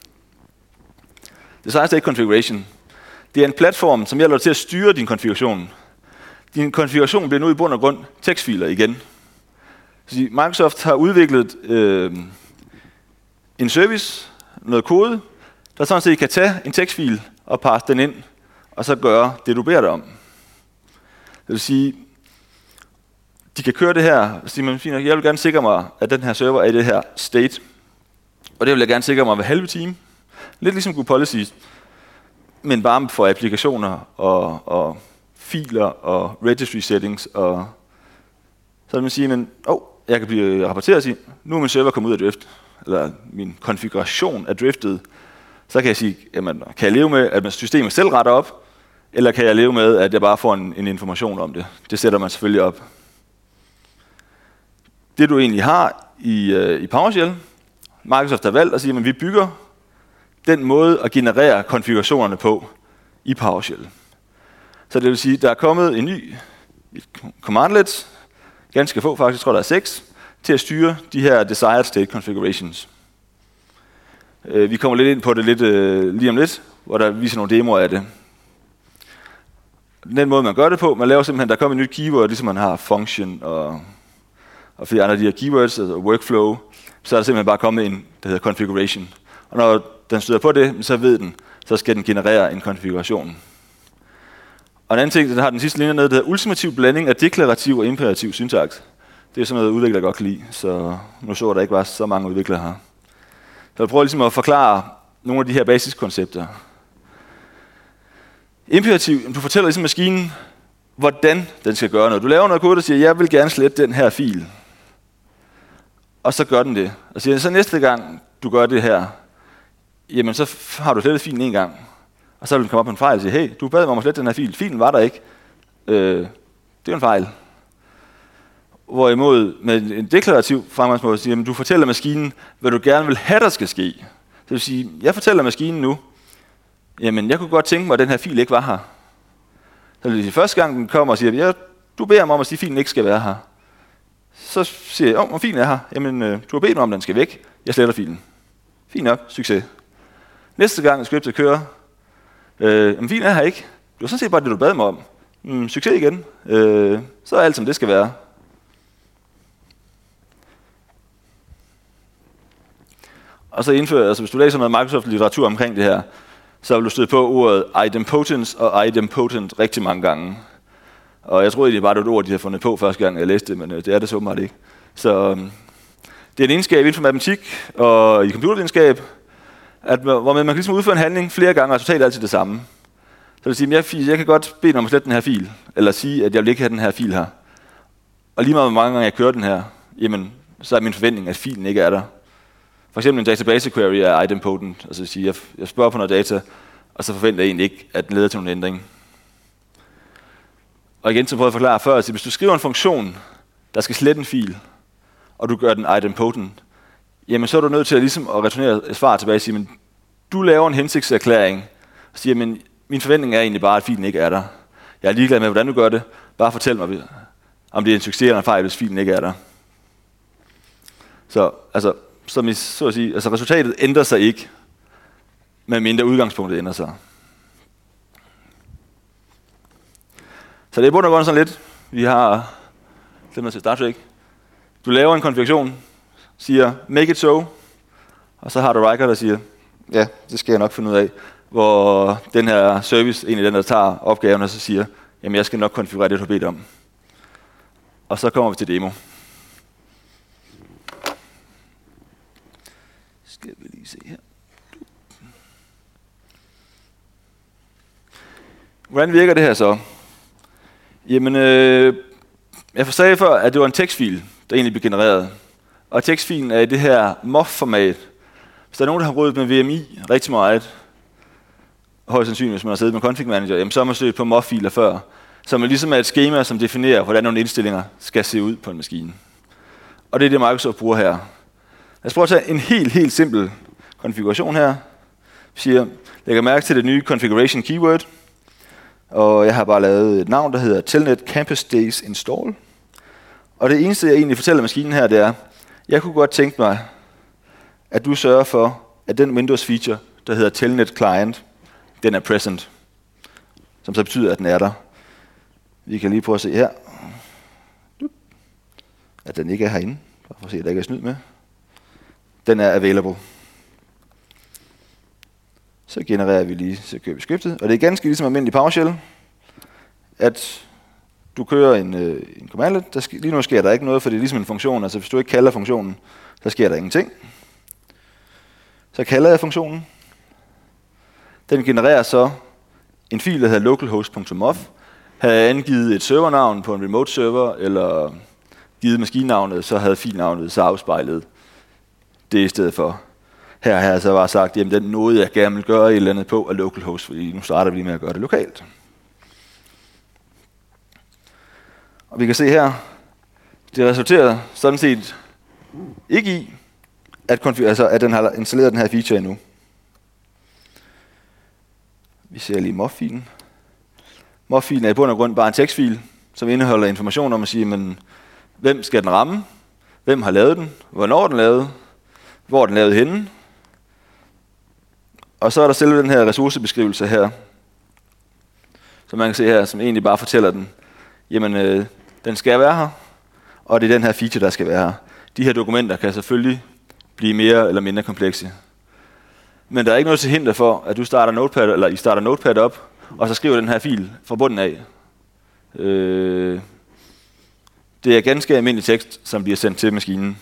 Desired State Configuration. Det er en platform, som hjælper dig til at styre din konfiguration. Din konfiguration bliver nu i bund og grund tekstfiler igen. Så Microsoft har udviklet øh, en service, noget kode, der sådan set kan tage en tekstfil og passe den ind, og så gøre det, du beder dig om. Det vil sige, de kan køre det her, og sige, man, fint, jeg vil gerne sikre mig, at den her server er i det her state, og det vil jeg gerne sikre mig hver halve time. Lidt ligesom Good Policies, men bare for applikationer og, og filer og registry settings. Og så vil man sige, men oh, jeg kan blive rapporteret og sige, nu er min server kommet ud af drift, eller min konfiguration er driftet. Så kan jeg sige, jamen, kan jeg leve med, at min systemet selv retter op, eller kan jeg leve med, at jeg bare får en, en information om det. Det sætter man selvfølgelig op. Det du egentlig har i, øh, i PowerShell, Microsoft har valgt at sige, at vi bygger den måde at generere konfigurationerne på i PowerShell. Så det vil sige, at der er kommet en ny commandlet, ganske få faktisk, jeg tror der er seks, til at styre de her desired state configurations. Vi kommer lidt ind på det lidt, øh, lige om lidt, hvor der viser nogle demoer af det. Den måde man gør det på, man laver simpelthen, der kommer et nyt keyword, ligesom man har function og, og flere andre af de her keywords, altså workflow, så er der simpelthen bare kommet en, der hedder configuration. Og når den støder på det, så ved den, så skal den generere en konfiguration. Og en anden ting, den har den sidste linje nede, der hedder ultimativ blanding af deklarativ og imperativ syntaks. Det er sådan noget, udviklere godt kan lide, så nu så der ikke var så mange udviklere her. Så jeg prøver ligesom at forklare nogle af de her basiskoncepter. Imperativ, du fortæller ligesom maskinen, hvordan den skal gøre noget. Du laver noget kode, der siger, jeg vil gerne slette den her fil. Og så gør den det. Og siger, så næste gang du gør det her, jamen så har du slettet filen en gang. Og så vil den komme op med en fejl og sige, hey, du bad mig om at slette den her fil. Filen var der ikke. Øh, det er en fejl. Hvorimod med en deklarativ fremgangsmåde siger, at du fortæller maskinen, hvad du gerne vil have, der skal ske. det vil sige, jeg fortæller maskinen nu, jamen jeg kunne godt tænke mig, at den her fil ikke var her. Så det vil sige, første gang den kommer og siger, ja, du beder mig om at sige, at filen ikke skal være her. Så siger jeg, om filen er her. Jamen, øh, du har bedt mig om, at den skal væk. Jeg sletter filen. Fint nok, succes. Næste gang scriptet kører, øh, jamen filen er her ikke. Det var sådan set bare det, du bad mig om. Mm, succes igen. Øh, så er alt, som det skal være. Og så indfører, altså hvis du læser noget Microsoft-litteratur omkring det her, så vil du støde på ordet idempotence og idempotent rigtig mange gange. Og jeg troede, det var et ord, de havde fundet på første gang, jeg læste det, men det er det så meget ikke. Så det er en egenskab inden for matematik og i computervidenskab, at, hvor man kan ligesom udføre en handling flere gange, og resultatet er altid det samme. Så det vil sige, at jeg, jeg kan godt bede om at slette den her fil, eller sige, at jeg vil ikke have den her fil her. Og lige meget hvor mange gange jeg kører den her, jamen, så er min forventning, at filen ikke er der. For eksempel en database query er idempotent, altså vil sige, jeg, jeg spørger på noget data, og så forventer jeg egentlig ikke, at den leder til nogen ændring. Og igen, så prøver jeg at forklare før, at hvis du skriver en funktion, der skal slette en fil, og du gør den idempotent, jamen så er du nødt til at, ligesom at returnere et svar tilbage og sige, men du laver en hensigtserklæring, og siger, men min forventning er egentlig bare, at filen ikke er der. Jeg er ligeglad med, hvordan du gør det. Bare fortæl mig, om det er en succes eller en fejl, hvis filen ikke er der. Så, altså, som I, så at sige, altså resultatet ændrer sig ikke, medmindre udgangspunktet ændrer sig. Så det er bund og grund sådan lidt. Vi har, glemmer til Star Trek. Du laver en konfiguration, siger make it so, og så har du Riker, der siger, ja, det skal jeg nok finde ud af, hvor den her service, egentlig den, der tager opgaven, og så siger, jamen jeg skal nok konfigurere det, du har bedt om. Og så kommer vi til demo. Skal vi lige se her. Hvordan virker det her så? Jamen, øh, jeg sagde før, at det var en tekstfil, der egentlig blev genereret. Og tekstfilen er i det her M O F-format. Hvis der er nogen, der har rodet med V M I rigtig meget, højst sandsynligt, hvis man har siddet med Config Manager, jamen, så har man stødt på M O F-filer før, som er ligesom et skema, som definerer, hvordan nogle indstillinger skal se ud på en maskine. Og det er det, Microsoft bruger her. Lad os prøve at tage en helt, helt simpel konfiguration her. Vi siger, lægger mærke til det nye configuration keyword, og jeg har bare lavet et navn, der hedder Telnet Campus Days Install. Og det eneste, jeg egentlig fortæller maskinen her, det er, jeg kunne godt tænke mig, at du sørger for, at den Windows feature, der hedder Telnet Client, den er present. Som så betyder, at den er der. Vi kan lige prøve at se her, at den ikke er herinde. Bare for at se, at der ikke er snyd med. Den er available. Så genererer vi lige, så kører vi scriptet. Og det er ganske ligesom almindelig PowerShell, at du kører en, øh, en commandlet. Der sk- lige nu sker der ikke noget, for det er ligesom en funktion. Altså hvis du ikke kalder funktionen, så sker der ingenting. Så kalder jeg funktionen. Den genererer så en fil, der hedder localhost punktum mof. Havde jeg angivet et servernavn på en remote server, eller givet maskinnavnet, så havde filnavnet så afspejlet det i stedet for. Her har jeg så bare sagt, jamen den noget, jeg gerne vil gøre et eller andet på, er localhost, fordi nu starter vi lige med at gøre det lokalt. Og vi kan se her, det resulterer sådan set ikke i, at, konfig- altså, at den har installeret den her feature endnu. Vi ser lige M O F-filen. M O F-filen er i bund og grund bare en tekstfil, som indeholder information om at sige, men, hvem skal den ramme, hvem har lavet den, hvornår er den lavet, hvor er den lavet henne. Og så er der selve den her ressourcebeskrivelse her, som man kan se her, som egentlig bare fortæller den, jamen øh, den skal være her, og det er den her feature, der skal være her. De her dokumenter kan selvfølgelig blive mere eller mindre komplekse. Men der er ikke noget til hinder for, at du starter Notepad, eller I starter Notepad op, og så skriver den her fil fra bunden af. Øh, det er ganske almindelig tekst, som bliver sendt til maskinen.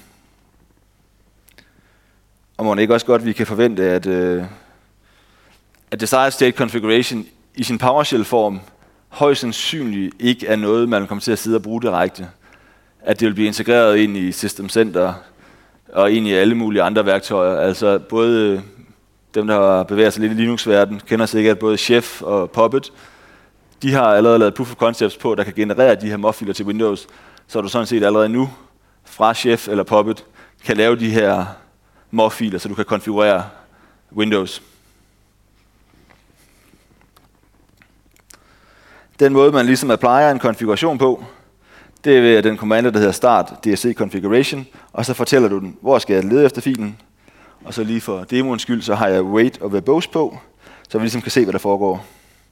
Og må ikke også godt, vi kan forvente, at, øh, at desired state configuration i sin PowerShell-form højst sandsynligt ikke er noget, man kommer til at sidde og bruge direkte. At det vil blive integreret ind i System Center og ind i alle mulige andre værktøjer. Altså både dem, der bevæger sig lidt i Linux-verden, kender sikkert både Chef og Puppet. De har allerede lavet proof of concepts på, der kan generere de her M O F-filer til Windows. Så du sådan set allerede nu fra Chef eller Puppet kan lave de her M O F-filer, så du kan konfigurere Windows. Den måde, man ligesom applier en konfiguration på, det er ved den kommando, der hedder start D S C configuration, og så fortæller du den, hvor skal jeg lede efter filen, og så lige for demoens skyld, så har jeg wait og verbose på, så vi ligesom kan se, hvad der foregår.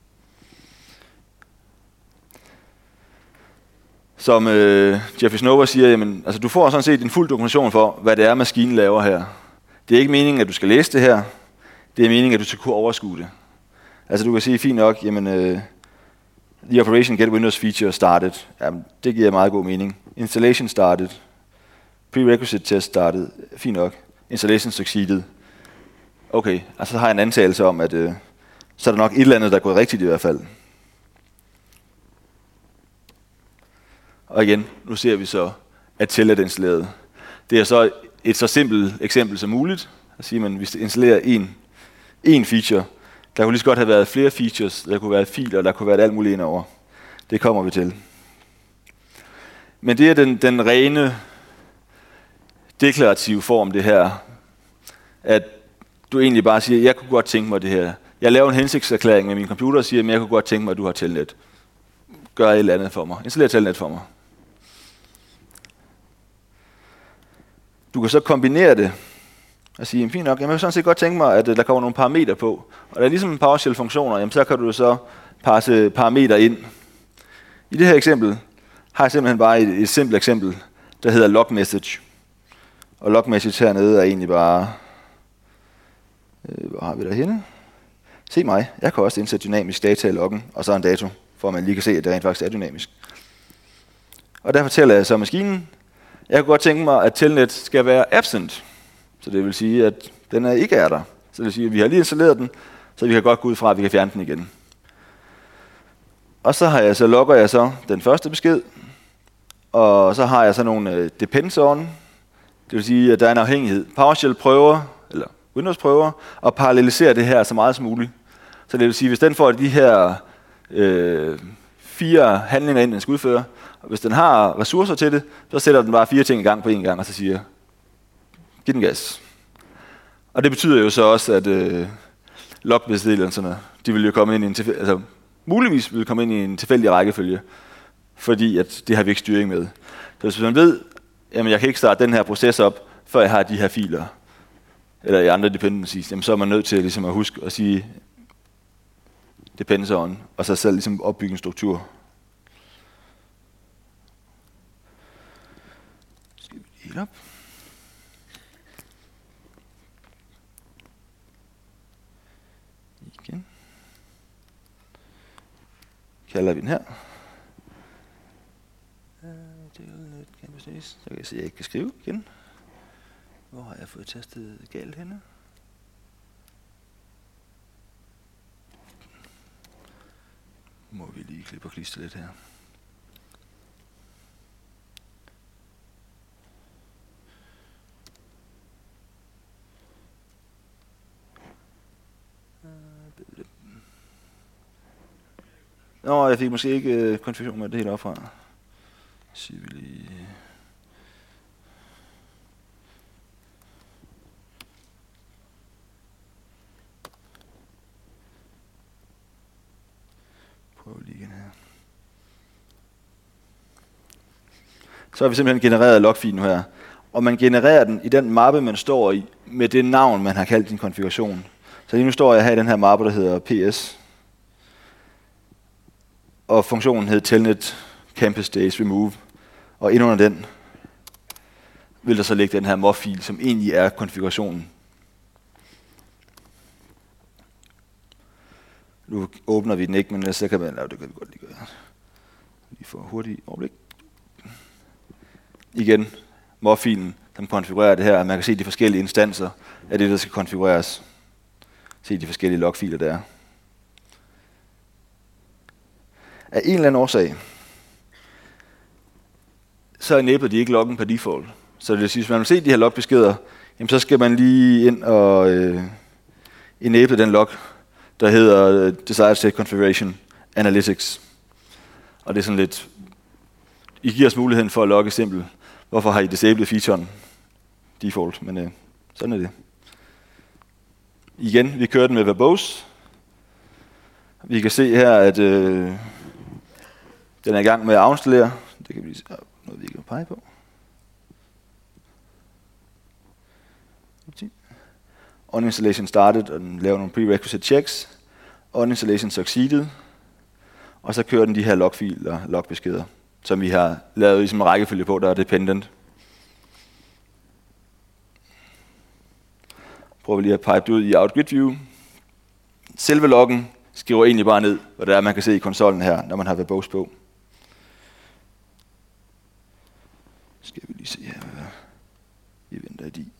Som øh, Jeffrey Snover siger, jamen, altså, du får sådan set en fuld dokumentation for, hvad det er, maskinen laver her. Det er ikke meningen, at du skal læse det her. Det er meningen, at du skal kunne overskue det. Altså du kan sige fint nok, jamen, øh, the operation get Windows feature started. Jamen, det giver meget god mening. Installation started. Prerequisite test started. Fint nok. Installation succeeded. Okay, altså så har jeg en antagelse om, at øh, så er der nok et eller andet, der er gået rigtigt i hvert fald. Og igen, nu ser vi så, at Telnet er installeret. Det er så et så simpelt eksempel som muligt. At sige, at hvis vi installerer en, en feature, der kunne lige så godt have været flere features, der kunne være filer, der kunne være alt muligt indover. Det kommer vi til. Men det er den, den rene deklarative form, det her. At du egentlig bare siger, jeg kunne godt tænke mig det her. Jeg laver en hensigtserklæring med min computer og siger, at jeg kunne godt tænke mig, at du har Telnet. Gør et eller andet for mig. Installer Telnet for mig. Du kan så kombinere det og sige, fint nok, jeg vil sådan set godt tænke mig, at der kommer nogle parametre på. Og der er ligesom PowerShell-funktioner, jamen så kan du så passe parametre ind. I det her eksempel har jeg simpelthen bare et, et simpelt eksempel, der hedder log message. Og log message hernede er egentlig bare, øh, hvor har vi der henne? Se mig, jeg kan også indsætte dynamisk data i loggen, og så en dato, for at man lige kan se, at det rent faktisk er dynamisk. Og der fortæller jeg så maskinen, jeg kunne godt tænke mig, at Telnet skal være absent. Så det vil sige, at den er ikke er der. Så det vil sige, at vi har lige installeret den, så vi kan godt gå ud fra, at vi kan fjerne den igen. Og så, har jeg, så logger jeg så den første besked, og så har jeg så nogle depends on. Det vil sige, at der er en afhængighed. PowerShell prøver, eller Windows prøver, at parallelisere det her så meget som muligt. Så det vil sige, at hvis den får de her øh, fire handlinger ind, den skal udføre, og hvis den har ressourcer til det, så sætter den bare fire ting i gang på en gang, og så siger, giv den gas. Og det betyder jo så også, at øh, logbestilelserne, de vil jo komme ind i en tilfældig, altså muligvis vil komme ind i en tilfældig rækkefølge, fordi at det har vi ikke styring med. Så hvis man ved, jamen jeg kan ikke starte den her proces op, før jeg har de her filer, eller i andre dependencies, jamen så er man nødt til ligesom at huske at sige depends on, og så selv ligesom opbygge en struktur. Skal vi helt op. Igen. Kalder vi den her. Så kan jeg se, at jeg ikke kan skrive igen. Hvor har jeg fået tastet galt henne? Må vi lige klippe og klistre lidt her. Nå, jeg fik måske ikke uh, konfiguration med det helt opfra. Så vi lige... Prøv lige igen her. Så har vi simpelthen genereret logfilen nu her. Og man genererer den i den mappe, man står i, med det navn, man har kaldt sin konfiguration. Så lige nu står jeg her i den her mappe, der hedder P S. Og funktionen hedder Telnet Campus Days Remove. Og ind under den vil der så ligge den her M O F-fil, som egentlig er konfigurationen. Nu åbner vi den ikke, men så kan man lave det, kan vi godt lige gøre. Lige for hurtigt overblik. Igen, M O F-filen, som konfigurerer det her. Man kan se de forskellige instanser af det, der skal konfigureres. Se de forskellige logfiler, der er. Af en eller anden årsag, så enabler de ikke loggen per default. Så det vil sige, hvis man vil se de her logbeskeder, jamen så skal man lige ind og øh, enable den log, der hedder Desired State Configuration Analytics. Og det er sådan lidt, I giver os muligheden for at logge simpelt. Hvorfor har I disabled featuren default? Men øh, sådan er det. Igen, vi kører den med verbose. Vi kan se her, at øh, den er i gang med at afstillere. Det kan vi lige se. Noget, vi kan pege på. On-installation started, og den laver nogle prerequisite checks. On-installation succeeded. Og så kører den de her logfiler, logbeskeder, som vi har lavet ligesom en rækkefølge på, der er dependent. Prøver vi lige at pipe det ud i Out Grid View. Selve loggen skriver egentlig bare ned, hvad det er, man kan se i konsollen her, når man har verbose på. Skal vi lige se her, hvad event I D.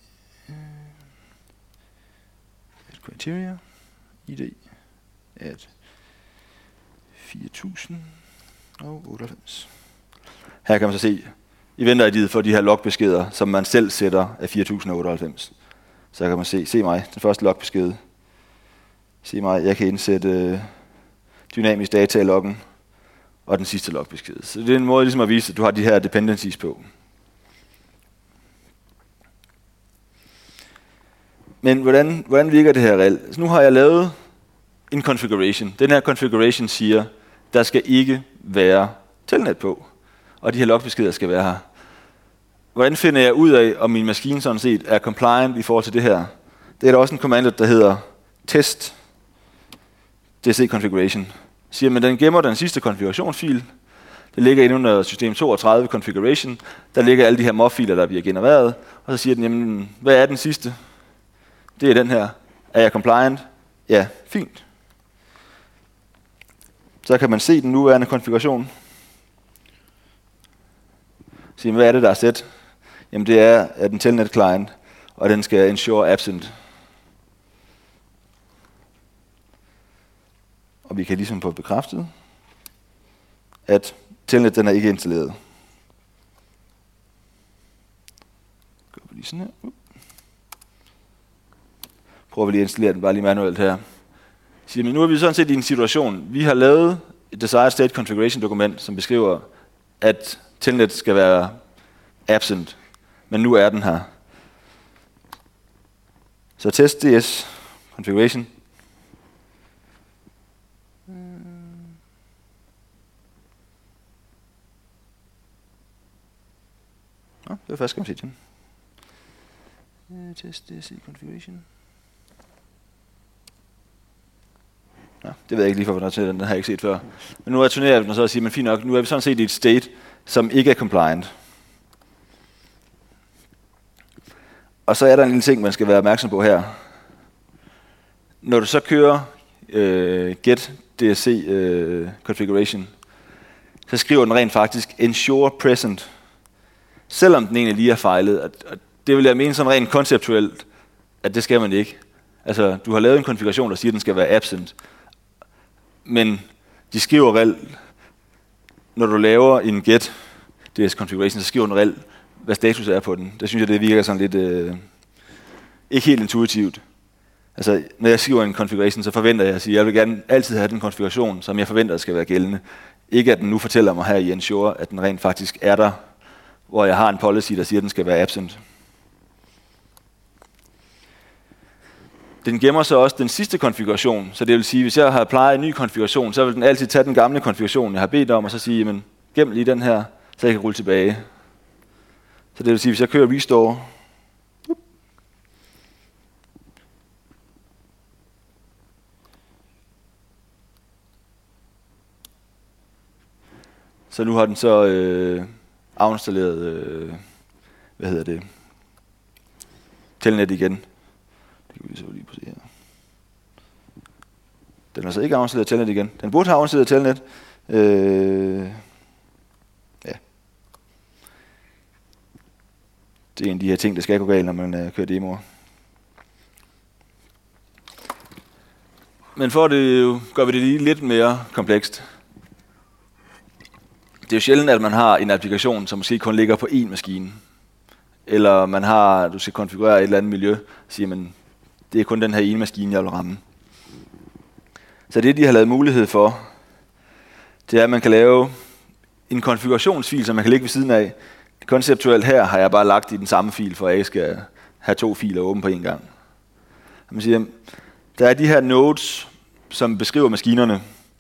Criteria, I D, at fire tusind otteoghalvfems. Her kan man så se event I D'et for de her logbeskeder, som man selv sætter af fire tusind otteoghalvfems. Så kan man se, se mig, den første logbesked. Se mig, jeg kan indsætte dynamisk data i loggen, og den sidste logbesked. Så det er en måde ligesom at vise, at du har de her dependencies på. Men hvordan, hvordan virker det her reelt? Så nu har jeg lavet en configuration. Den her configuration siger, der skal ikke være telnet på, og de her logbeskeder skal være her. Hvordan finder jeg ud af, om min maskine sådan set er compliant i forhold til det her? Det er der også en command, der hedder test D C configuration. Siger man, den gemmer den sidste konfigurationsfil. Det ligger inde under system toogtredive configuration. Der ligger alle de her M O F-filer, der bliver genereret. Og så siger den, jamen, hvad er den sidste? Det er den her. Er jeg compliant? Ja, fint. Så kan man se den nuværende konfiguration. Så hvad er det, der er set? Jamen det er, at den telnet client, og den skal ensure absent. Og vi kan ligesom få bekræftet, at telnet den er ikke installeret. Går vi lige sådan her. Uh. Prøver vi lige at installere den bare lige manuelt her. Så, men nu er vi sådan set i en situation. Vi har lavet et desired state configuration dokument, som beskriver, at telnet skal være absent. Men nu er den her. Så test D S configuration. Nå, det var først, skal man se den. Test D S configuration. Ja, det ved jeg ikke lige for, hvordan til den, den har jeg ikke set før. Men nu returnerer jeg den så og siger, men fint nok, nu er vi sådan set i et state, som ikke er compliant. Og så er der en lille ting, man skal være opmærksom på her. Når du så kører øh, get D S C øh, configuration, så skriver den rent faktisk ensure present, selvom den egentlig lige er fejlet. Og det vil jeg mene sådan rent konceptuelt, at det skal man ikke. Altså, du har lavet en konfiguration, der siger, at den skal være absent. Men de skriver reelt, når du laver en get D S configuration, så skriver den reelt, hvad status er på den. Det synes jeg, det virker sådan lidt øh, ikke helt intuitivt. Altså, når jeg skriver en configuration, så forventer jeg at sige, at jeg vil gerne altid have den konfiguration, som jeg forventer skal være gældende. Ikke at den nu fortæller mig her i ensure, at den rent faktisk er der, hvor jeg har en policy, der siger, at den skal være absent. Den gemmer så også den sidste konfiguration, så det vil sige, at hvis jeg har applied en ny konfiguration, så vil den altid tage den gamle konfiguration, jeg har bedt om, og så sige, jamen, gem lige den her, så jeg kan rulle tilbage. Så det vil sige, hvis jeg kører restore, så nu har den så øh, afinstalleret, øh, hvad hedder det, telnet igen. Det kan vi så lige på se her. Den har så ikke afinstalleret telnet igen. Den burde have afinstalleret telnet. Øh, ja. Det er en af de her ting, der skal gå galt, når man øh, kører demoer. Men for det gør vi det lige lidt mere komplekst. Det er jo sjældent, at man har en applikation, som måske kun ligger på én maskine. Eller man har, du skal konfigurere et eller andet miljø, siger man, det er kun den her ene maskine, jeg vil ramme. Så det, de har lavet mulighed for, det er, at man kan lave en konfigurationsfil, som man kan lægge ved siden af. Konceptuelt her har jeg bare lagt i den samme fil, for at jeg skal have to filer åbne på en gang. Man siger, der er de her nodes, som beskriver maskinerne.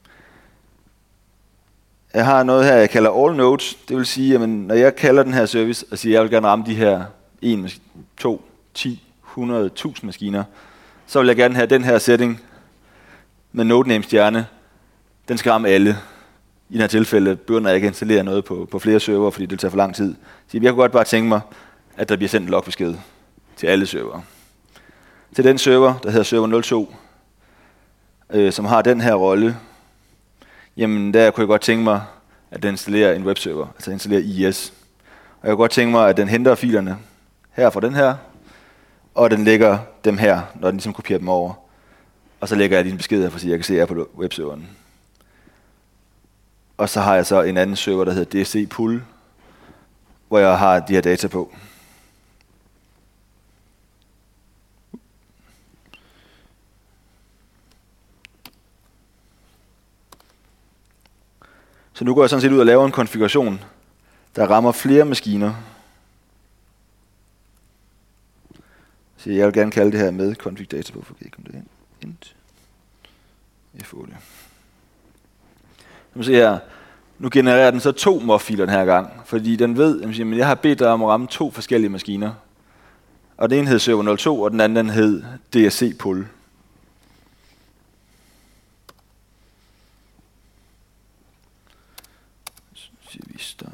Jeg har noget her, jeg kalder all nodes. Det vil sige, at når jeg kalder den her service og siger, at jeg vil gerne ramme de her en, to, ti, hundrede, tusind maskiner, så vil jeg gerne have den her setting med nodename stjerne. Den skal ramme alle. I den her tilfælde burde jeg ikke installere noget på, på flere server, fordi det tager for lang tid. Så jeg kunne godt bare tænke mig, at der bliver sendt en logbesked til alle servere. Til den server, der hedder server nul to, øh, som har den her rolle, jamen der kunne jeg godt tænke mig, at den installerer en webserver, altså installerer I I S. Og jeg kunne godt tænke mig, at den henter filerne her fra den her, og den lægger dem her, når den ligesom kopierer dem over. Og så lægger jeg lige en besked her, for at jeg kan se jer på webserveren. Og så har jeg så en anden server, der hedder D C Pull, hvor jeg har de her data på. Så nu går jeg sådan set ud og laver en konfiguration, der rammer flere maskiner. Så jeg vil gerne kalde det her med config data på, for kan komme det ind. Int. F otte. Nu ser jeg, nu genererer den så to M O F-filer den her gang, fordi den ved, at jeg har bedt dig om at ramme to forskellige maskiner. Og den ene hed server nul to, og den anden hed D S C Pull. Så siger vi start.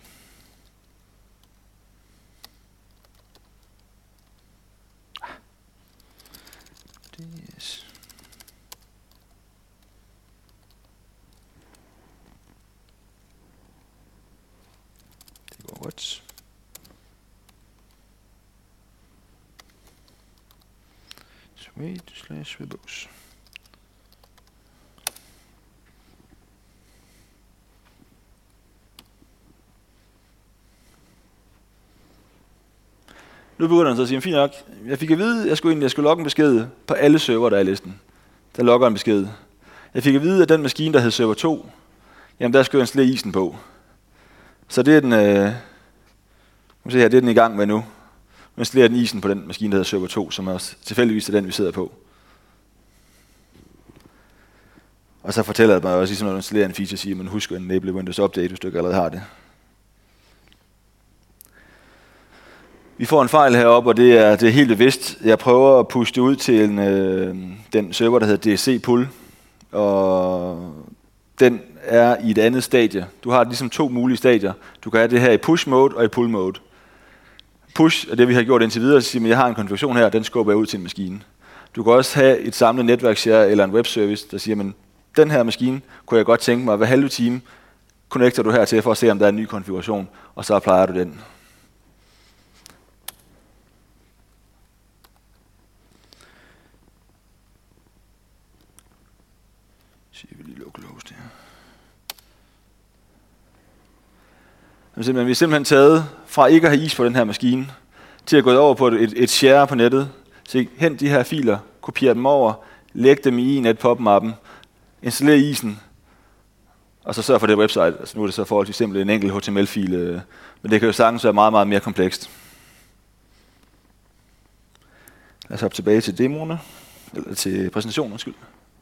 Yes. Det går godt. Sweet slash verbose. Nu begynder den så at sige, fint nok, jeg fik at vide, at jeg skulle, jeg skulle logge en besked på alle server, der er i listen. Der logger en besked. Jeg fik at vide, at den maskine, der hed server to, jamen der skulle jeg installere isen på. Så det er den, øh, se her, det er den i gang med nu. Nu installerer den isen på den maskine, der hedder server to, som er også tilfældigvis er den, vi sidder på. Og så fortæller det mig også, ligesom når du installerer en feature, siger man husk at enable Windows Update, hvis du ikke allerede har det. Vi får en fejl heroppe, og det er, det er helt bevidst. Jeg prøver at pushe det ud til en, øh, den server, der hedder D S C Pull. Og den er i et andet stadie. Du har ligesom to mulige stadier. Du kan have det her i push mode og i pull mode. Push er det, vi har gjort indtil videre. Så siger, at jeg har en konfiguration her, den skubber jeg ud til en maskine. Du kan også have et samlet netværkshare eller en webservice, der siger, at den her maskine kunne jeg godt tænke mig, at hver halve time connecter du her til for at se, om der er en ny konfiguration, og så plejer du den. Vi har simpelthen taget fra ikke at have is på den her maskine, til at gå over på et, et share på nettet. Så hent de her filer, kopier dem over, læg dem i en pop-mappen, installer isen, og så sørg for det website. Altså nu er det så forholdsvis simpelt en enkelt H T M L-fil, men det kan jo sagtens være meget, meget mere komplekst. Lad os hoppe tilbage til demoerne, eller til præsentationen, undskyld.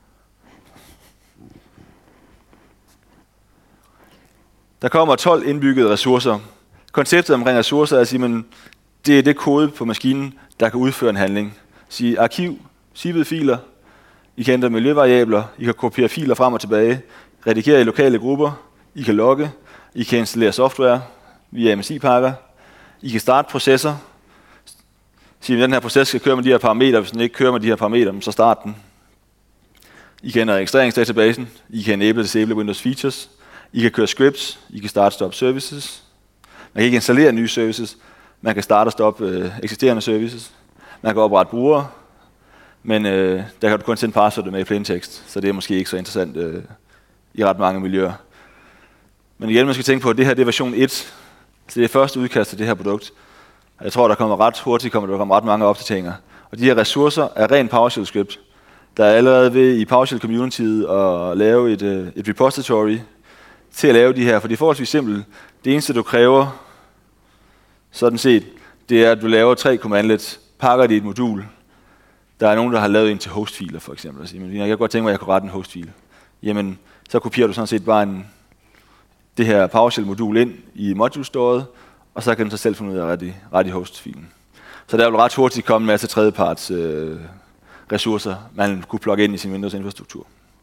Der kommer tolv indbyggede ressourcer. Konceptet omkring ressourcer er at sige, at det er det kode på maskinen, der kan udføre en handling. Sige arkiv, zippede filer, I kan ændre miljøvariabler, I kan kopiere filer frem og tilbage, redigere i lokale grupper, I kan logge, I kan installere software via M S I-pakker, I kan starte processer. Sige, at den her proces skal køre med de her parametre, hvis den ikke kører med de her parametre, så start den. I kan ændre registreringsdatabasen, I kan enable og disable Windows features, I kan køre scripts, I kan starte og stoppe services. Man kan ikke installere nye services, man kan starte og stoppe øh, eksisterende services. Man kan oprette brugere, men øh, der kan du kun sende passwordet med i plaintext, så det er måske ikke så interessant øh, i ret mange miljøer. Men igen, man skal tænke på, at det her det er version et, så det er første udkast til det her produkt. Jeg tror, der kommer ret hurtigt kommer der kommer ret mange opdateringer. Og de her ressourcer er ren PowerShell script. Der er allerede ved i PowerShell communityet at lave et, øh, et repository til at lave de her, for det er forholdsvis simpelt. Det eneste, du kræver, sådan set, det er, at du laver tre commandlets, pakker det i et modul, Der er nogen, der har lavet en til hostfiler, for eksempel. Og siger, men jeg kan godt tænke mig, at jeg kunne rette en hostfil. Jamen, så kopierer du sådan set bare en, det her PowerShell-modul ind i module-storet, og så kan den så selv finde ud af at rette, rette i hostfilen. Så der vil ret hurtigt komme en masse tredjeparts øh, ressourcer, man kunne plugge ind i sin Windows-infrastruktur.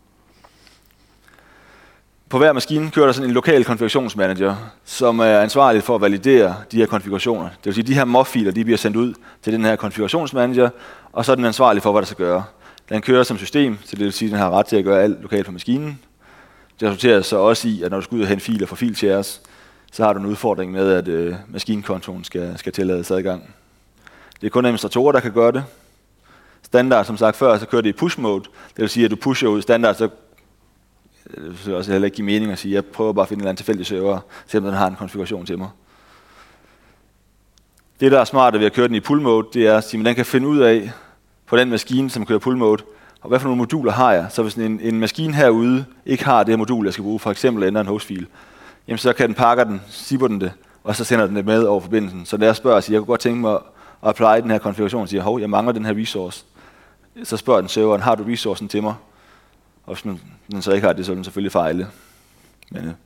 På hver maskine kører der sådan en lokal konfigurationsmanager, som er ansvarlig for at validere de her konfigurationer. Det vil sige, at de her M O F-filer de bliver sendt ud til den her konfigurationsmanager, og så er den ansvarlig for, hvad der skal gøre. Den kører som system, så det vil sige, at den har ret til at gøre alt lokalt på maskinen. Det resulterer så også i, at når du skal ud og hente filer fra fileshares, så har du en udfordring med, at øh, maskinkontoen skal, skal tillades adgang. Det er kun administratorer, der kan gøre det. Standard, som sagt før, så kører det i push mode. Det vil sige, at du pusher ud standard, så det vil også heller ikke give mening at sige, at jeg prøver bare at finde en eller anden tilfældig server, selvom den har en konfiguration til mig. Det, der er smart ved at køre den i pull mode, det er at sige, at den kan finde ud af på den maskine, som kører pull mode, og hvad for nogle moduler har jeg. Så hvis en, en maskine herude ikke har det her modul, jeg skal bruge, for eksempel at ændre en hostfil, jamen så kan den pakke den, zipper den det, og så sender den det med over forbindelsen. Så når jeg spørger og siger, jeg kunne godt tænke mig at apply den her konfiguration, og siger, hov, jeg mangler den her resource. Så spørger den serveren, har du resourcen til mig? Og hvis den, den så ikke har det, så vil den selvfølgelig fejle. Men, øh.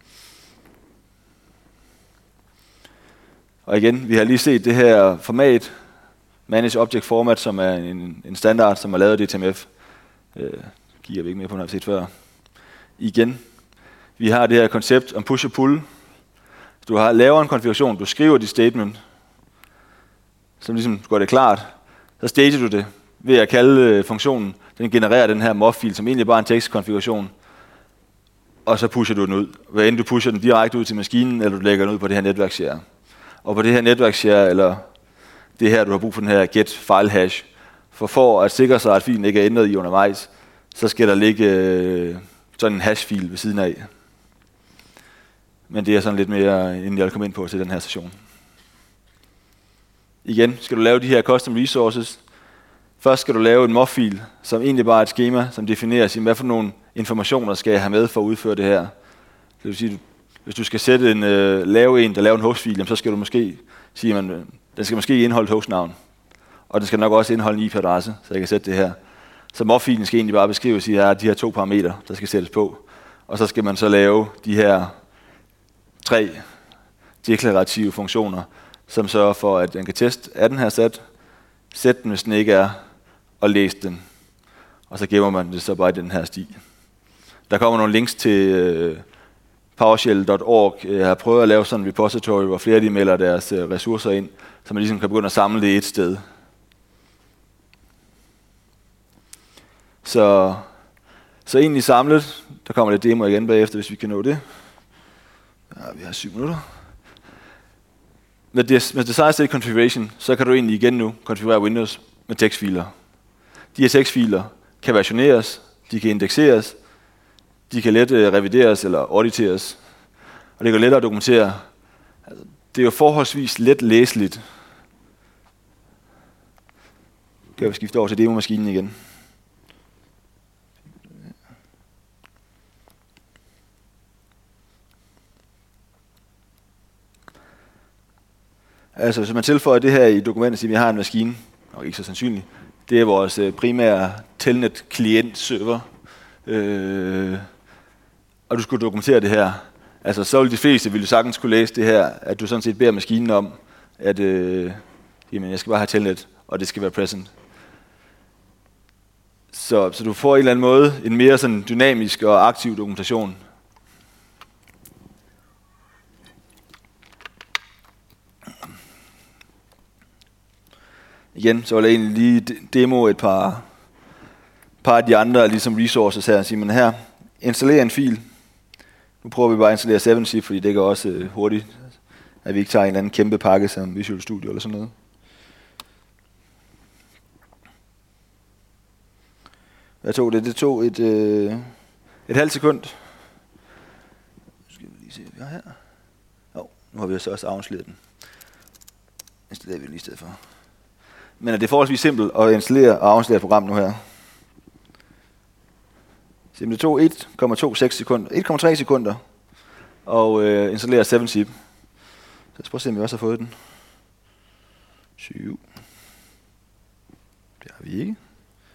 Og igen, vi har lige set det her format, Manage Object Format, som er en, en standard, som er lavet af D T M F. Øh, kigger vi ikke mere på, når vi har set før. Igen, vi har det her koncept om push og pull. Du har laver en konfiguration, du skriver dit statement, som ligesom gør det klart. Så stager du det ved at kalde øh, funktionen. Den genererer den her M O F-fil, som egentlig bare er en tekstkonfiguration, og så pusher du den ud. Hvad end du pusher den direkte ud til maskinen, eller du lægger den ud på det her netværksshare. Og på det her netværksshare, eller det her, du har brug for den her get file hash, for for at sikre sig, at filen ikke er ændret i undervejs, så skal der ligge øh, sådan en hash-fil ved siden af. Men det er sådan lidt mere, inden jeg vil komme ind på til den her session. Igen, skal du lave de her custom resources. Først skal du lave en M O F-fil, som egentlig bare er et skema, som definerer, hvad for nogle informationer skal jeg have med for at udføre det her. Det vil sige, hvis du skal sætte en, øh, lave en, der laver en hostfil, så skal du måske sige, at den skal måske indeholde et hostnavn. Og den skal nok også indeholde en I P-adresse, så jeg kan sætte det her. Så M O F-filen skal egentlig bare beskrive, at der er de her to parametre, der skal sættes på. Og så skal man så lave de her tre deklarative funktioner, som sørger for, at den kan teste, er den her sat, sæt den, hvis den ikke er, og læse den. Og så gemmer man det så bare i den her sti. Der kommer nogle links til uh, PowerShell punktum org. Jeg har prøvet at lave sådan en repository, hvor flere de melder deres uh, ressourcer ind, så man ligesom kan begynde at samle det et sted. Så, så egentlig samlet, der kommer lidt demo igen bagefter, hvis vi kan nå det. Ja, vi har syv minutter. Med, des, med Design State Configuration, så kan du egentlig igen nu konfigurere Windows med tekstfiler. De her tekstfiler kan versioneres, de kan indekseres, de kan let uh, revideres eller auditeres, og det kan lettere dokumentere. Altså, det er jo forholdsvis let læseligt. Kan vi skifte over til demomaskinen igen. Altså, hvis man tilføjer det her i dokumentet, at vi har en maskine, og ikke så sandsynligt, det er vores primære telnet klient-server, øh, og du skulle dokumentere det her. Altså, så vil de fleste ville sagtens kunne læse det her, at du sådan set beder maskinen om, at øh, jamen, jeg skal bare have telnet, og det skal være present. Så, så du får en eller anden måde en mere sådan dynamisk og aktiv dokumentation. Igen, så vil jeg egentlig lige demo et par, par af de andre ligesom resources her. Så man her, installer en fil. Nu prøver vi bare at installere seven zip, fordi det går også øh, hurtigt, at vi ikke tager en eller anden kæmpe pakke som Visual Studio eller sådan noget. Hvad tog det? Det tog et, øh, et halvt sekund. Nu skal vi lige se, hvad vi har her. Jo, nu har vi så også afsløret den. Installerer vi lige i stedet for. Men det er forholdsvis simpelt at installere og afinstallere et program nu her. Så det tog et komma to seks sekunder, et komma tre sekunder og øh, installere seven zip. Så lad os prøve at se, om vi også har fået den. syv. Det har vi ikke.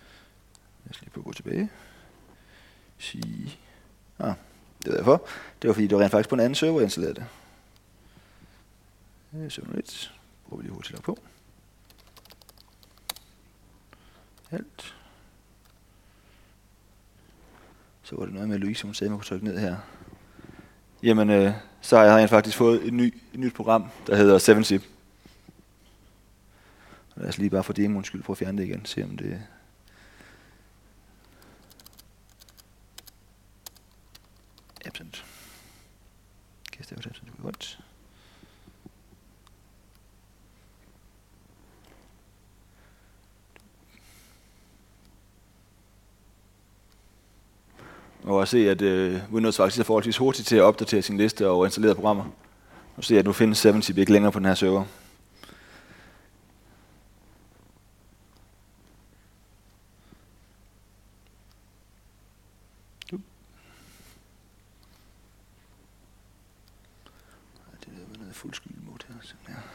på at gå tilbage. Sige. Ah, det ved jeg for. Det var fordi, det var rent faktisk på en anden server, jeg installerede det. syv nul et. Prøver vi lige hurtigt på. Alt. Så var det noget med, at Louise, hun sagde, man kunne trykke ned her. Jamen, øh, så har jeg rent faktisk fået et, ny, et nyt program, der hedder seven zip. Lad os lige bare for demoens skyld prøve at fjerne det igen, se om det... Absent. Kan jeg stave absent, det var godt. Man kan også se, at øh, Windows faktisk er forholdsvis hurtigt til at opdatere sin liste og installere programmer. Nu ser jeg, at nu findes seven zip ikke længere på den her server. Det er noget fuldskyldig mode her. Sådan her.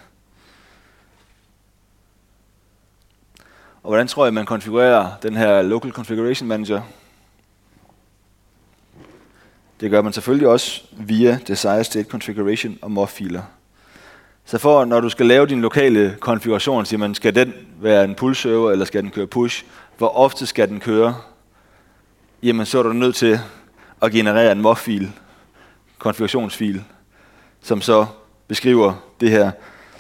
Og hvordan tror jeg, man konfigurerer den her Local Configuration Manager? Det gør man selvfølgelig også via Desired State Configuration og M O F-filer. Så for, når du skal lave din lokale konfiguration, siger man, skal den være en pull server, eller skal den køre push? Hvor ofte skal den køre? Jamen, så er du nødt til at generere en M O F-fil, konfigurationsfil, som så beskriver det her.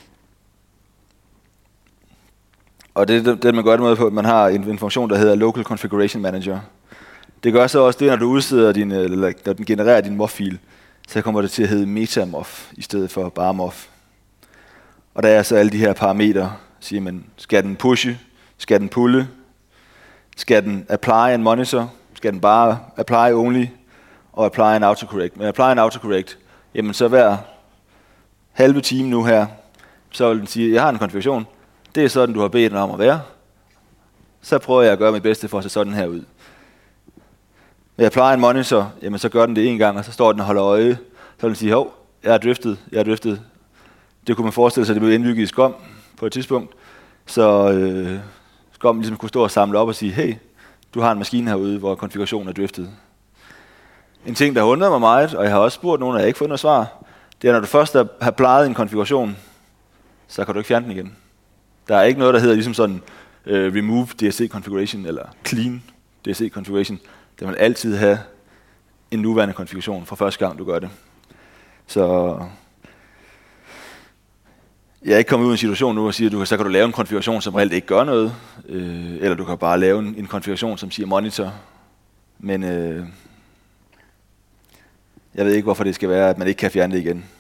Og det er det, man gør det med på, at man har en, en funktion, der hedder Local Configuration Manager. Det gør så også det, når du udsteder din, eller når den genererer din M O F-fil, så kommer det til at hedde MetaMof i stedet for bare M O F. Og der er så alle de her parametre, siger man, skal den pushe, skal den pulle, skal den apply and monitor, skal den bare apply only, og apply and autocorrect. Men apply and autocorrect, jamen så hver halve time nu her, så vil den sige, jeg har en konfiguration, det er sådan, du har bedt den om at være, så prøver jeg at gøre mit bedste for at se sådan her ud. Med apply and monitor, jamen så gør den det en gang, og så står den og holder øje. Så vil den sige, hov, jeg har driftet, jeg har driftet. Det kunne man forestille sig, at det blev indbygget i SCOM på et tidspunkt. Så øh, SCOM ligesom kunne stå og samle op og sige, hey, du har en maskine herude, hvor konfigurationen er driftet. En ting, der har undret mig meget, og jeg har også spurgt nogen, og jeg har ikke fået noget svar, det er, når du først har plejet en konfiguration, så kan du ikke fjerne den igen. Der er ikke noget, der hedder ligesom sådan, uh, remove D S C configuration, eller clean D S C configuration. Det vil altid have en nuværende konfiguration fra første gang, du gør det. Så jeg er ikke kommet ud i en situation nu og siger, at du, så kan du lave en konfiguration, som reelt ikke gør noget, øh, eller du kan bare lave en, en konfiguration, som siger monitor. Men øh, jeg ved ikke, hvorfor det skal være, at man ikke kan fjerne det igen.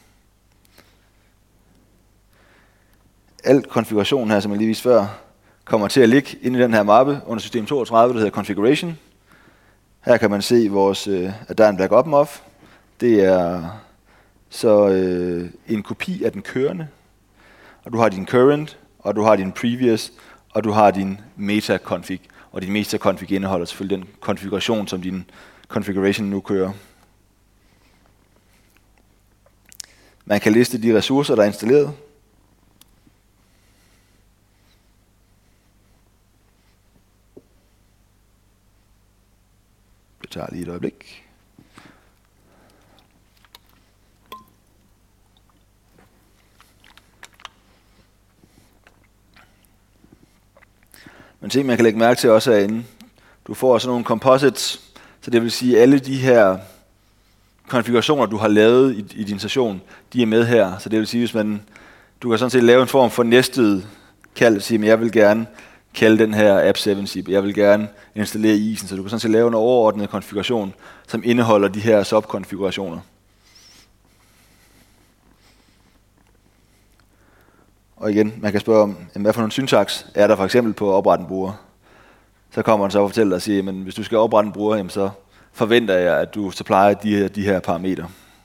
Al konfiguration her, som jeg lige viste før, kommer til at ligge inde i den her mappe under system toogtredive, der hedder configuration. Her kan man se, vores, øh, at der er en backup M O F. Det er så øh, en kopi af den kørende. Og du har din current, og du har din previous, og du har din meta-config. Og din meta-config indeholder selvfølgelig den konfiguration, som din configuration nu kører. Man kan liste de ressourcer, der er installeret. Det tager lige et øjeblik. Men ting, man kan lægge mærke til også herinde. Du får sådan nogle composites, så det vil sige, at alle de her konfigurationer, du har lavet i, i din station, de er med her. Så det vil sige, hvis man, du kan sådan set lave en form for næstet kald, sige, at jeg vil gerne kalde den her app seven zip, jeg vil gerne installere isen, så du kan sådan set lave en overordnet konfiguration, som indeholder de her subkonfigurationer. Og igen, man kan spørge om, hvad for nogle syntaks er der for eksempel på at oprette en bruger. Så kommer man så og fortæller dig og siger, men hvis du skal oprette en bruger, jamen så forventer jeg, at du supplier de her, de her parametre.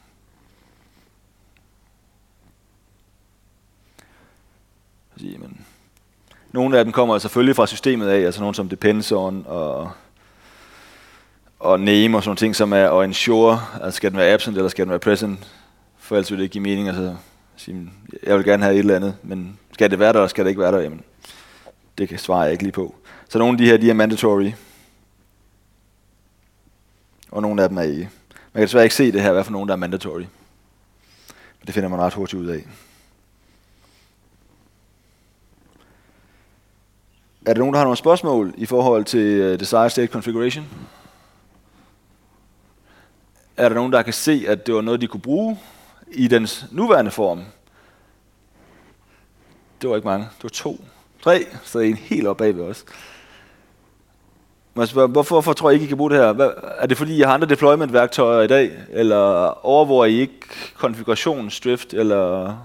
Men nogle af dem kommer selvfølgelig fra systemet af, altså nogle som depends on og, og name og sådan nogle ting, som er og ensure, altså skal den være absent eller skal den være present, for ellers vil det ikke give mening. Altså, sige, jeg vil gerne have et eller andet, men skal det være der, eller skal det ikke være der? Jamen, det kan svare jeg ikke lige på. Så nogle af de her, de er mandatory. og nogle af dem er ikke. Man kan desværre ikke se det her, hvad for nogle der er mandatory. Men det finder man ret hurtigt ud af. Er der nogen, der har nogle spørgsmål i forhold til uh, Desired State Configuration? Er der nogen, der kan se, at det var noget, de kunne bruge i dens nuværende form? Det var ikke mange. Det var to. Tre. Så er en helt op bagved os. Man spørger, hvorfor, hvorfor tror jeg ikke, I kan bruge det her? Hvad, er det fordi, I har andre deployment-værktøjer i dag? Eller overvåger I ikke konfigurationsdrift? Eller...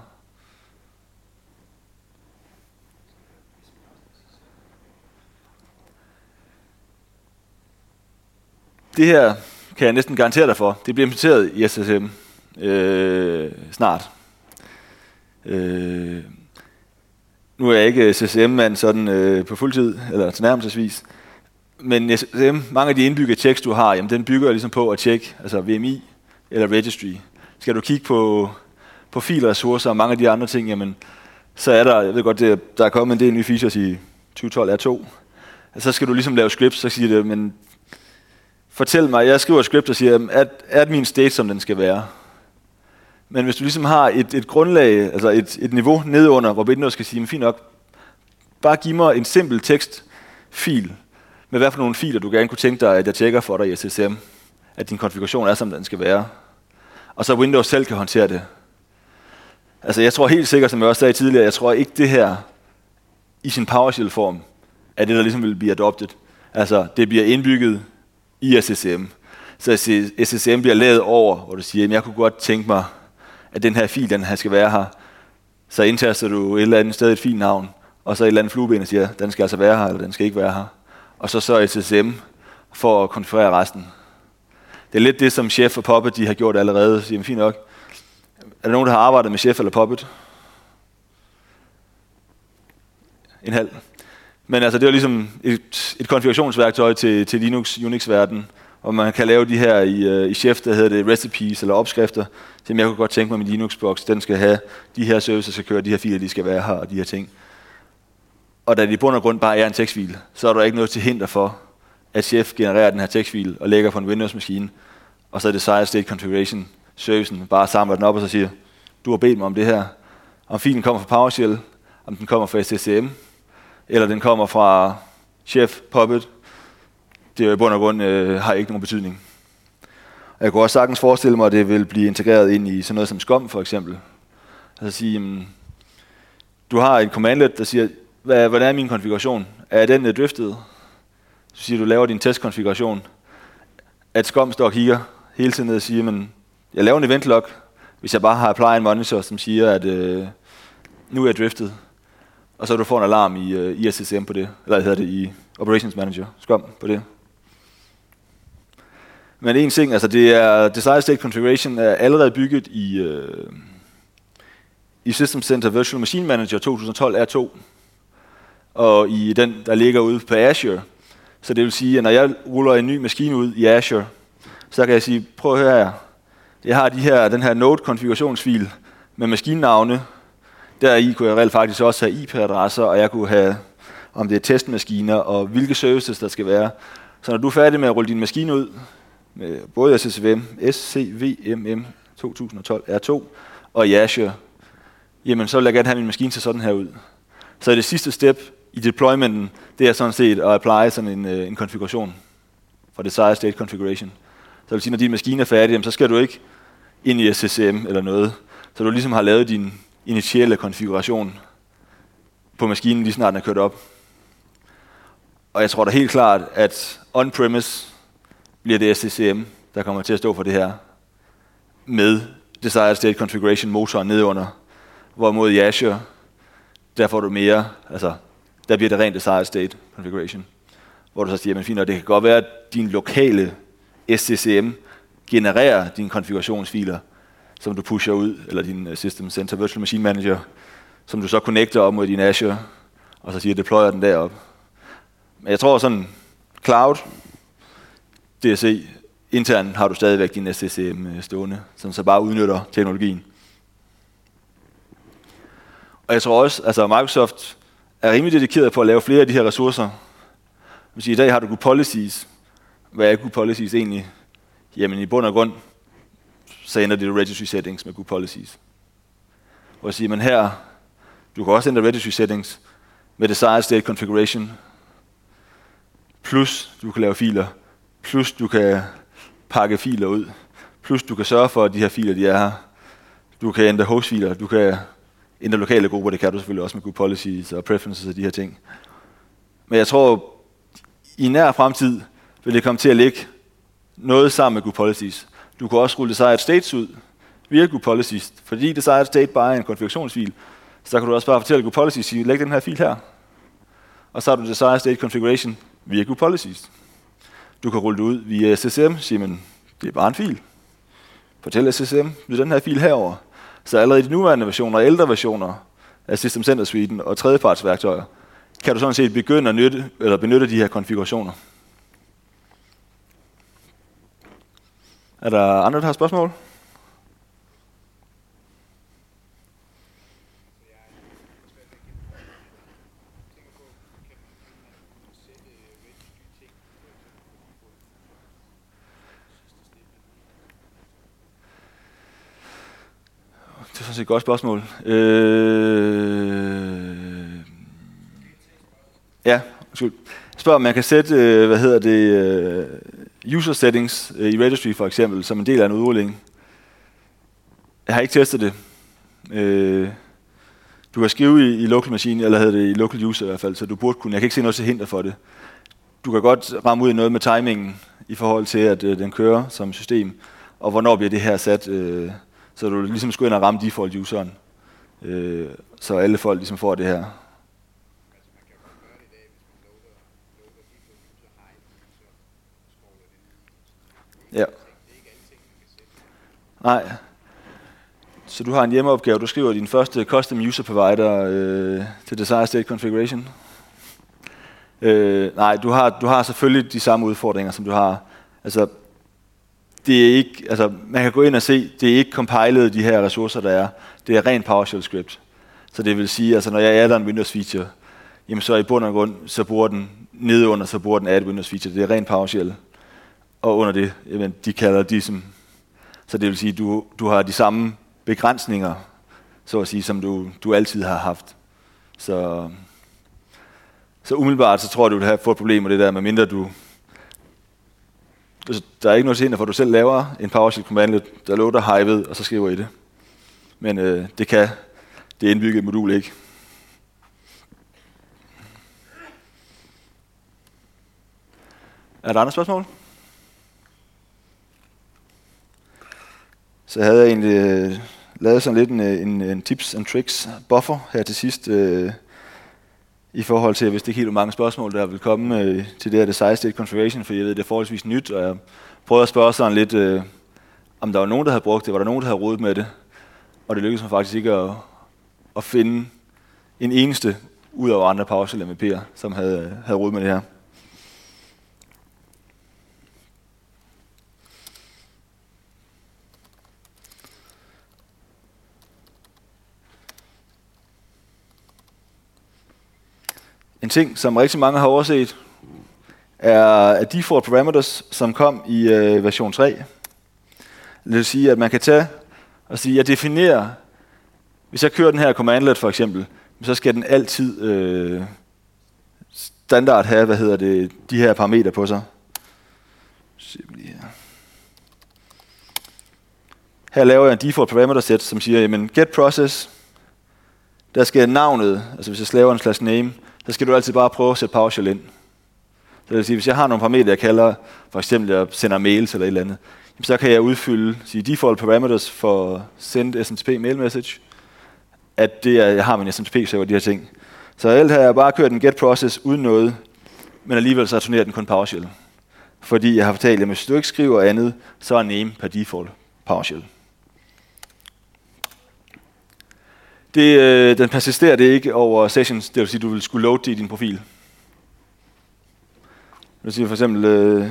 Det her kan jeg næsten garantere dig for. Det bliver implementeret i S S M øh, snart. Øh, nu er jeg ikke S S M-mand sådan øh, på fuldtid, eller tilnærmelsesvis. Men S S M, mange af de indbyggede checks, du har, jamen, den bygger ligesom på at tjekke, altså V M I eller registry. Skal du kigge på, på filressourcer og mange af de andre ting, jamen, så er der, jeg ved godt, det, der er kommet en del nye features i tyve tolv R to. Så skal du ligesom lave scripts, så siger det, men fortæl mig, jeg skriver et script og siger, er, er min state, som den skal være? Men hvis du ligesom har et, et grundlag, altså et, et niveau nedunder, hvor Windows skal sige, fint nok, bare giv mig en simpel tekstfil, med hvad for nogle filer, du gerne kunne tænke dig, at jeg tjekker for dig i S S M, at din konfiguration er, som den skal være. Og så Windows selv kan håndtere det. Altså jeg tror helt sikkert, som jeg også sagde tidligere, jeg tror ikke det her, i sin PowerShell-form, er det, der ligesom vil blive adopted. Altså det bliver indbygget i S S M. Så S S M bliver lavet over, hvor du siger, at jeg kunne godt tænke mig, at den her fil, den her skal være her. Så indtaster du et eller andet sted et filnavn, og så et eller andet flueben og siger, den skal altså være her, eller den skal ikke være her. Og så så S S M for at konfigurere resten. Det er lidt det, som Chef og Puppet de har gjort allerede. Så siger, fint nok. Er der nogen, der har arbejdet med Chef eller Puppet? En halv. Men altså, det er ligesom et, et konfigurationsværktøj til, til Linux, Unix-verden, og man kan lave de her i, uh, i Chef, der hedder det recipes eller opskrifter. Så jeg kunne godt tænke mig, at min Linux-boks, den skal have de her services, skal køre de her filer, de skal være her, og de her ting. Og da det i bund og grund bare er en tekstfil, så er der ikke noget til hinder for, at Chef genererer den her tekstfil og lægger på en Windows-maskine, og så er det Desired State Configuration servicen bare samler den op og så siger, du har bedt mig om det her. Om filen kommer fra PowerShell, om den kommer fra S S M, eller den kommer fra Chef, Puppet, det er i bund og grund øh, har ikke nogen betydning. Jeg kunne også sagtens forestille mig, at det vil blive integreret ind i sådan noget som SCOM for eksempel. Altså sige, jamen, du har en commandlet, der siger, hvad, hvordan er min konfiguration? Er den uh, driftet? Så siger du, laver din testkonfiguration. At SCOM står og kigger hele tiden ned og siger, men jeg laver en event log, hvis jeg bare har apply en monitor, som siger, at øh, nu er jeg driftet. Og så du får en alarm i, øh, i S S M på det, eller hvad hedder det, i Operations Manager, SCOM på det. Men en ting, altså det er, Desired State Configuration er allerede bygget i, øh, i System Center Virtual Machine Manager to tusind og tolv R to, og i den, der ligger ude på Azure. Så det vil sige, at når jeg ruller en ny maskine ud i Azure, så kan jeg sige, prøv at høre her, jeg har de her, den her node-konfigurationsfil med maskinenavne. Deri kunne jeg reelt faktisk også have I P-adresser, og jeg kunne have, om det er testmaskiner, og hvilke services der skal være. Så når du er færdig med at rulle din maskine ud, med både S C V M, S C V M M to tusind og tolv R to og i Azure, jamen så vil jeg gerne have min maskine til sådan her ud. Så det sidste step i deploymenten, det er sådan set at apply sådan en, en konfiguration fra Desired State Configuration. Så det vil sige, når din maskine er færdig, jamen, så skal du ikke ind i S S M eller noget. Så du ligesom har lavet din initielle konfiguration på maskinen, lige snart den er kørt op. Og jeg tror da helt klart, at on-premise bliver det S C M, der kommer til at stå for det her, med Desired State Configuration motoren nedunder. Hvorimod i Azure, der får du mere, altså der bliver det rent Desired State Configuration. Hvor du så siger, men fint, og det kan godt være, at din lokale S C M genererer dine konfigurationsfiler, som du pusher ud, eller din System Center Virtual Machine Manager, som du så connecter op mod din Azure, og så siger, deployer den derop. Men jeg tror sådan, cloud, D S E, internt har du stadigvæk din S C M stående, som så bare udnytter teknologien. Og jeg tror også, altså Microsoft er rimelig dedikeret på at lave flere af de her ressourcer. I dag har du Good Policies. Hvad er Good Policies egentlig? jamen i bund og grund, så ændrer det registry settings med Group Policies. Hvor jeg siger, men her, du kan også ændre registry settings med desired state configuration, plus du kan lave filer, plus du kan pakke filer ud, plus du kan sørge for, at de her filer, de er her. Du kan ændre hostfiler, du kan ændre lokale grupper, det kan du selvfølgelig også med Group Policies og Preferences og de her ting. Men jeg tror, i nær fremtid vil det komme til at ligge noget sammen med Group Policies. Du kan også rulle desired states ud via Group Policies, fordi desired state bare er en konfigurationsfil, så kan du også bare fortælle Group Policies, sige, læg den her fil her, og så har du desired state configuration via Group Policies. Du kan rulle det ud via S S M, sige, men det er bare en fil. Fortæl S S M, ved den her fil herover. Så allerede i de nuværende versioner og ældre versioner af System Center Suiten og tredjepartsværktøjer, kan du sådan set begynde at nytte, eller benytte de her konfigurationer. Er der andre, der har spørgsmål? Det er sådan set et godt spørgsmål. Øh... Ja, undskyld. Spørg, om man kan sætte, øh, hvad hedder det, øh, user settings øh, i registry for eksempel, som en del af en udrulling. Jeg har ikke testet det. Øh... Du kan skrive i, i local machine, eller hedder det i local user i hvert fald, så du burde kunne. Jeg kan ikke se noget til hinder for det. Du kan godt ramme ud i noget med timingen i forhold til, at øh, den kører som system, og hvornår bliver det her sat, øh, så du ligesom skulle ind og ramme default-useren, øh, så alle folk ligesom får det her. Ja. Nej. Så du har en hjemmeopgave, du skriver din første custom user provider øh, til desired state configuration. Øh, nej, du har, du har selvfølgelig de samme udfordringer, som du har. Altså, det er ikke, altså, man kan gå ind og se, det er ikke compiled, de her ressourcer, der er. Det er ren PowerShell script. Så det vil sige, altså, når jeg adder en Windows feature, jamen så i bund og grund, så bruger den, nede under, så bruger den add Windows feature. Det er ren PowerShell. Og under det, jamen, de kalder de som, så det vil sige, du, du har de samme begrænsninger, så at sige, som du, du altid har haft. Så, så umiddelbart, så tror du, du vil have fået et problem med det der, medmindre du, altså, der er ikke noget til hinder for, at du selv laver en PowerShell command, der loader hivet, og så skriver I det. Men øh, det kan det indbyggede modul ikke. Er der andre spørgsmål? Så havde jeg egentlig øh, lavet sådan lidt en, en, en tips and tricks buffer her til sidst, øh, i forhold til, hvis det ikke helt mange spørgsmål, der vil komme øh, til det her desired state configuration, for jeg ved, det er forholdsvis nyt, og jeg prøvede at spørge sådan lidt, øh, om der var nogen, der havde brugt det, var der nogen, der havde rodet med det, og det lykkedes mig faktisk ikke at, at finde en eneste, ud over andre PowerShell M V P'er, som havde, havde rodet med det her. En ting, som rigtig mange har overset, er default parameters, som kom i øh, version tre. Det vil sige, at man kan tage og sige, at jeg definerer, hvis jeg kører den her commandlet for eksempel, så skal den altid øh, standard have, hvad hedder det, de her parametre på sig. Her laver jeg en default parameter set, som siger, jamen get process, der skal navnet, altså hvis jeg laver en slash name, så skal du altid bare prøve at sætte PowerShell ind. Så det vil sige, hvis jeg har nogle parametre, jeg kalder, for eksempel jeg sender mails eller et eller andet, så kan jeg udfylde sige, default parameters for send S M T P mail message, at det er, jeg har min S M T P-server, de her ting. Så alt har jeg bare kørt en get process uden noget, men alligevel så returnerer den kun PowerShell. Fordi jeg har fortalt, at hvis du ikke skriver andet, så er name per default PowerShell. Det, øh, den persisterer det ikke over sessions, det vil sige, at du vil skulle load det i din profil. Det vil sige for eksempel, øh,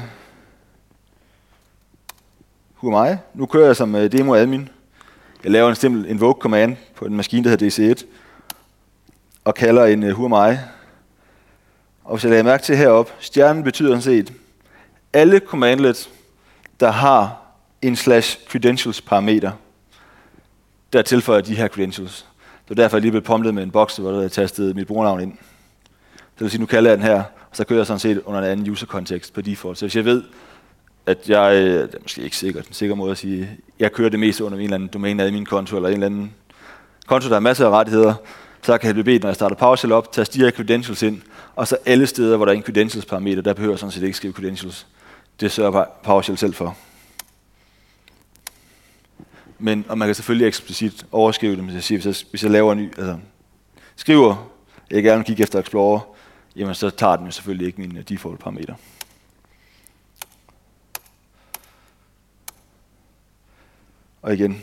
who am I? Nu kører jeg som øh, demo admin. Jeg laver en simpel invoke command på en maskine, der hedder D C et, og kalder en øh, who am I. Og hvis jeg lægger mærke til heroppe, stjernen betyder sådan set, alle commandlets, der har en slash credentials parameter, der tilføjer de her credentials. Det er derfor, jeg lige blev promptet med en boks, hvor der er tastet mit brugernavn ind. Så det vil sige, nu kalder jeg den her, og så kører jeg sådan set under en anden user-kontekst på default. Så hvis jeg ved, at jeg, det er måske ikke sikkert, en sikker måde at sige, jeg kører det mest under en eller anden domæne af min konto, eller en eller anden konto, der har masser af rettigheder, så kan jeg blive bedt, når jeg starter PowerShell op, taste de her credentials ind, og så alle steder, hvor der er en credentials parameter, der behøver jeg sådan set ikke skrive credentials. Det sørger PowerShell selv for. Men, og man kan selvfølgelig eksplicit overskrive det, hvis jeg, siger, hvis jeg, hvis jeg laver en ny, altså skriver, jeg gerne vil kigge efter Explorer, jamen så tager den jo selvfølgelig ikke mine default parametre. Og igen,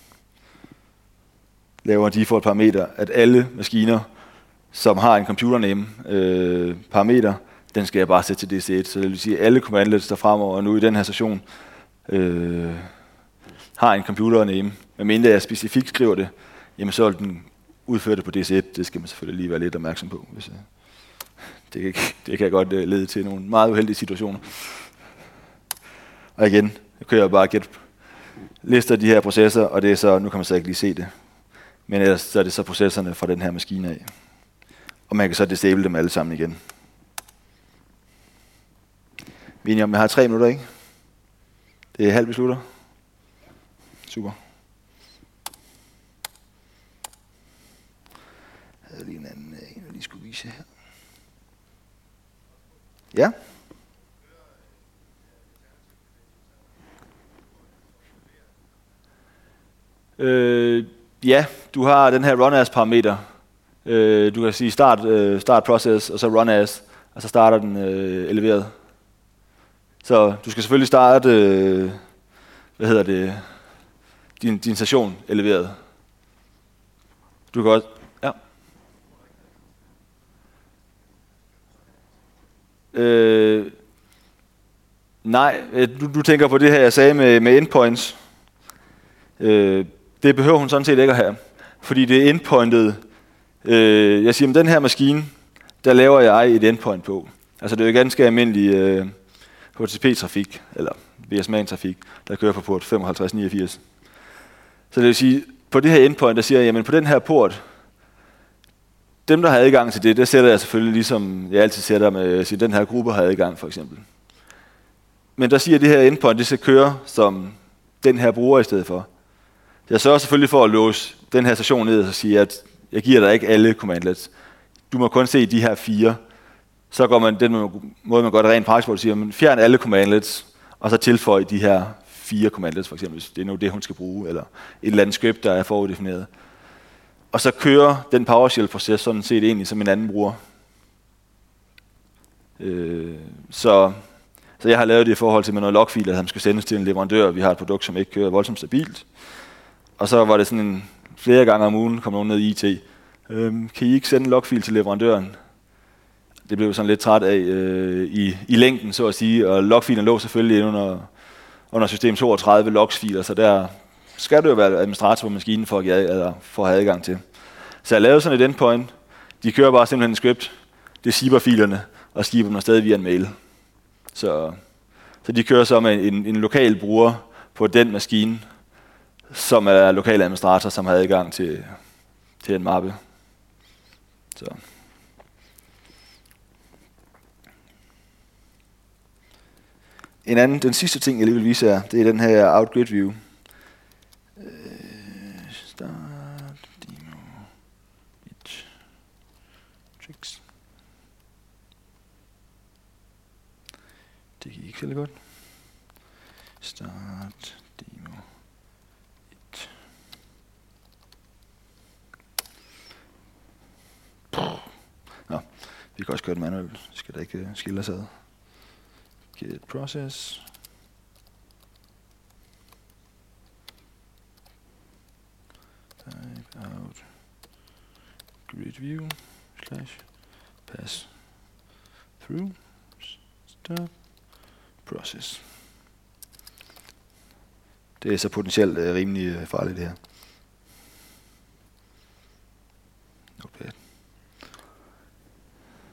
laver en default parameter, at alle maskiner, som har en computername øh, parameter, den skal jeg bare sætte til D C et. Så det vil sige, at alle commandlets, der fremover nu i den her session, øh, har en computername, medmindre jeg specifikt skriver det, jamen så vil den udføre det på D C et. Det skal man selvfølgelig lige være lidt opmærksom på. Hvis jeg, det, kan, det kan godt uh, lede til nogle meget uheldige situationer. Og igen, jeg kører bare get lister de her processer, og det er så, nu kan man så ikke lige se det, men ellers så er det så processerne fra den her maskine af. Og man kan så disable dem alle sammen igen. Vi er enige om, jeg har tre minutter, ikke? Det er halv beslutter. Super. Jeg havde lige en anden, en jeg lige skulle vise her. Ja? Øh, ja, du har den her run as parameter. Øh, du kan sige start, øh, start process, og så run as, og så starter den øh, eleveret. Så du skal selvfølgelig starte, øh, hvad hedder det, din, din station eleveret. Du kan også, ja. Øh, nej, du, du tænker på det her, jeg sagde med, med endpoints. Øh, det behøver hun sådan set ikke at have, fordi det er endpointet. Øh, jeg siger, med den her maskine, der laver jeg et endpoint på. Altså det er jo ganske almindelig øh, H T T P-trafik, eller V S M A N-trafik, der kører på port femoghalvtreds niogfirs. Så det vil sige, på det her endpoint, der siger jeg, jamen på den her port, dem der har adgang til det, der sætter jeg selvfølgelig ligesom jeg altid sætter med, siger, den her gruppe har adgang for eksempel. Men der siger det her endpoint, det skal køre som den her bruger i stedet for. Jeg sørger selvfølgelig for at låse den her station ned og sige, at jeg giver dig ikke alle commandlets. Du må kun se de her fire. Så går man den måde, man gør det rent praktisk, hvor du siger, men fjern alle commandlets, og så tilføj de her fire commandlets, for eksempel, hvis det er nu det, hun skal bruge, eller et eller andet script, der er foruddefineret. Og så kører den PowerShell-proces sådan set egentlig som en anden bruger. Øh, så, så jeg har lavet det i forhold til med noget logfiler, som skal sendes til en leverandør. Vi har et produkt, som ikke kører voldsomt stabilt. Og så var det sådan en, flere gange om ugen kom nogen ned i I T. Øhm, kan I ikke sende en logfil til leverandøren? Det blev sådan lidt træt af øh, i, i længden, så at sige. Og logfilen lå selvfølgelig under, under system toogtredive logsfiler, så der skal du jo være administrator på maskinen for at, eller for at have adgang til. Så jeg lavede sådan et endpoint. De kører bare simpelthen en script. Det zipper filerne og skiber dem afsted via en mail. Så, så de kører så med en, en lokal bruger på den maskine, som er lokal administrator, som har adgang til, til en mappe. Så. En anden, den sidste ting, jeg lige vil vise jer, det er den her out-grid view. Uh, start, demo, it, tricks. Det gik ikke særlig godt. Start, demo, it. Nå, vi kan også gøre det manuelt. Skal der ikke skille os ad. Get process. Type out grid view slash pass through start process. Det er så potentielt uh, rimelig uh, farligt det her. Okay.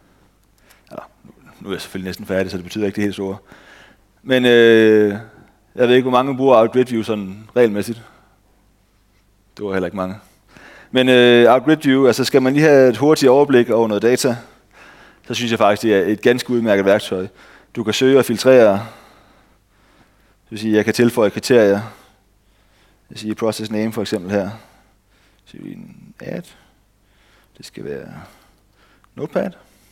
Ja, nu er jeg selvfølgelig næsten færdig, så det betyder ikke det helt store. Men øh, Jeg ved ikke, hvor mange bruger OutGridView sådan regelmæssigt. Det var heller ikke mange. Men øh, OutGridView, altså skal man lige have et hurtigt overblik over noget data, så synes jeg faktisk, det er et ganske udmærket værktøj. Du kan søge og filtrere. Det vil sige, jeg kan tilføje kriterier. Jeg vil sige process name for eksempel her. Så vi en add. Det skal være Notepad.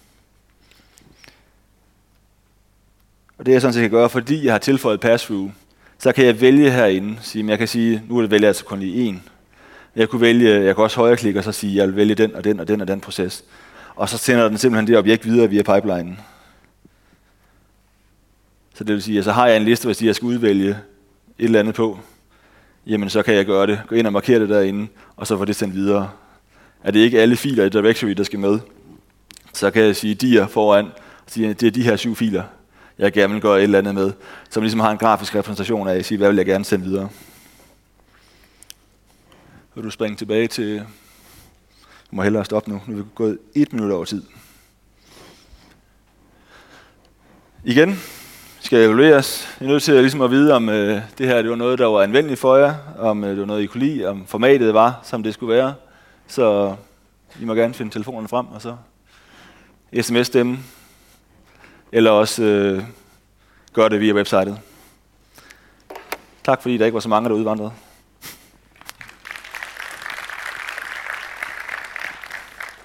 Og det jeg sådan set kan gøre, fordi jeg har tilføjet pass-through, så kan jeg vælge herinde. Sige, jeg kan sige, nu er det vælger jeg altså kun lige en. Jeg kunne vælge, jeg kan også højreklikke og så sige, jeg vil vælge den og den og den og den proces. Og så sender den simpelthen det objekt videre via pipelinen. Så det vil sige, at så har jeg en liste, hvis jeg skal udvælge et eller andet på, jamen så kan jeg gøre det. Gå ind og markere det derinde, og så få det sendt videre. Er det ikke alle filer i directory, der skal med, så kan jeg sige dir foran, og sige, at det er de her syv filer, jeg gerne vil gøre et eller andet med, som ligesom har en grafisk repræsentation af, at sige, hvad vil jeg gerne sende videre. Vil du springe tilbage til... Du må hellere stoppe nu. Nu er vi gået et minut over tid. Igen skal evalueres. Jeg er nødt til at, ligesom at vide, om øh, det her det var noget, der var anvendeligt for jer, om øh, det var noget, I kunne lide, om formatet var, som det skulle være. Så I må gerne finde telefonerne frem, og så sms dem, eller også øh, gøre det via websitet. Tak fordi der ikke var så mange, der udvandrede.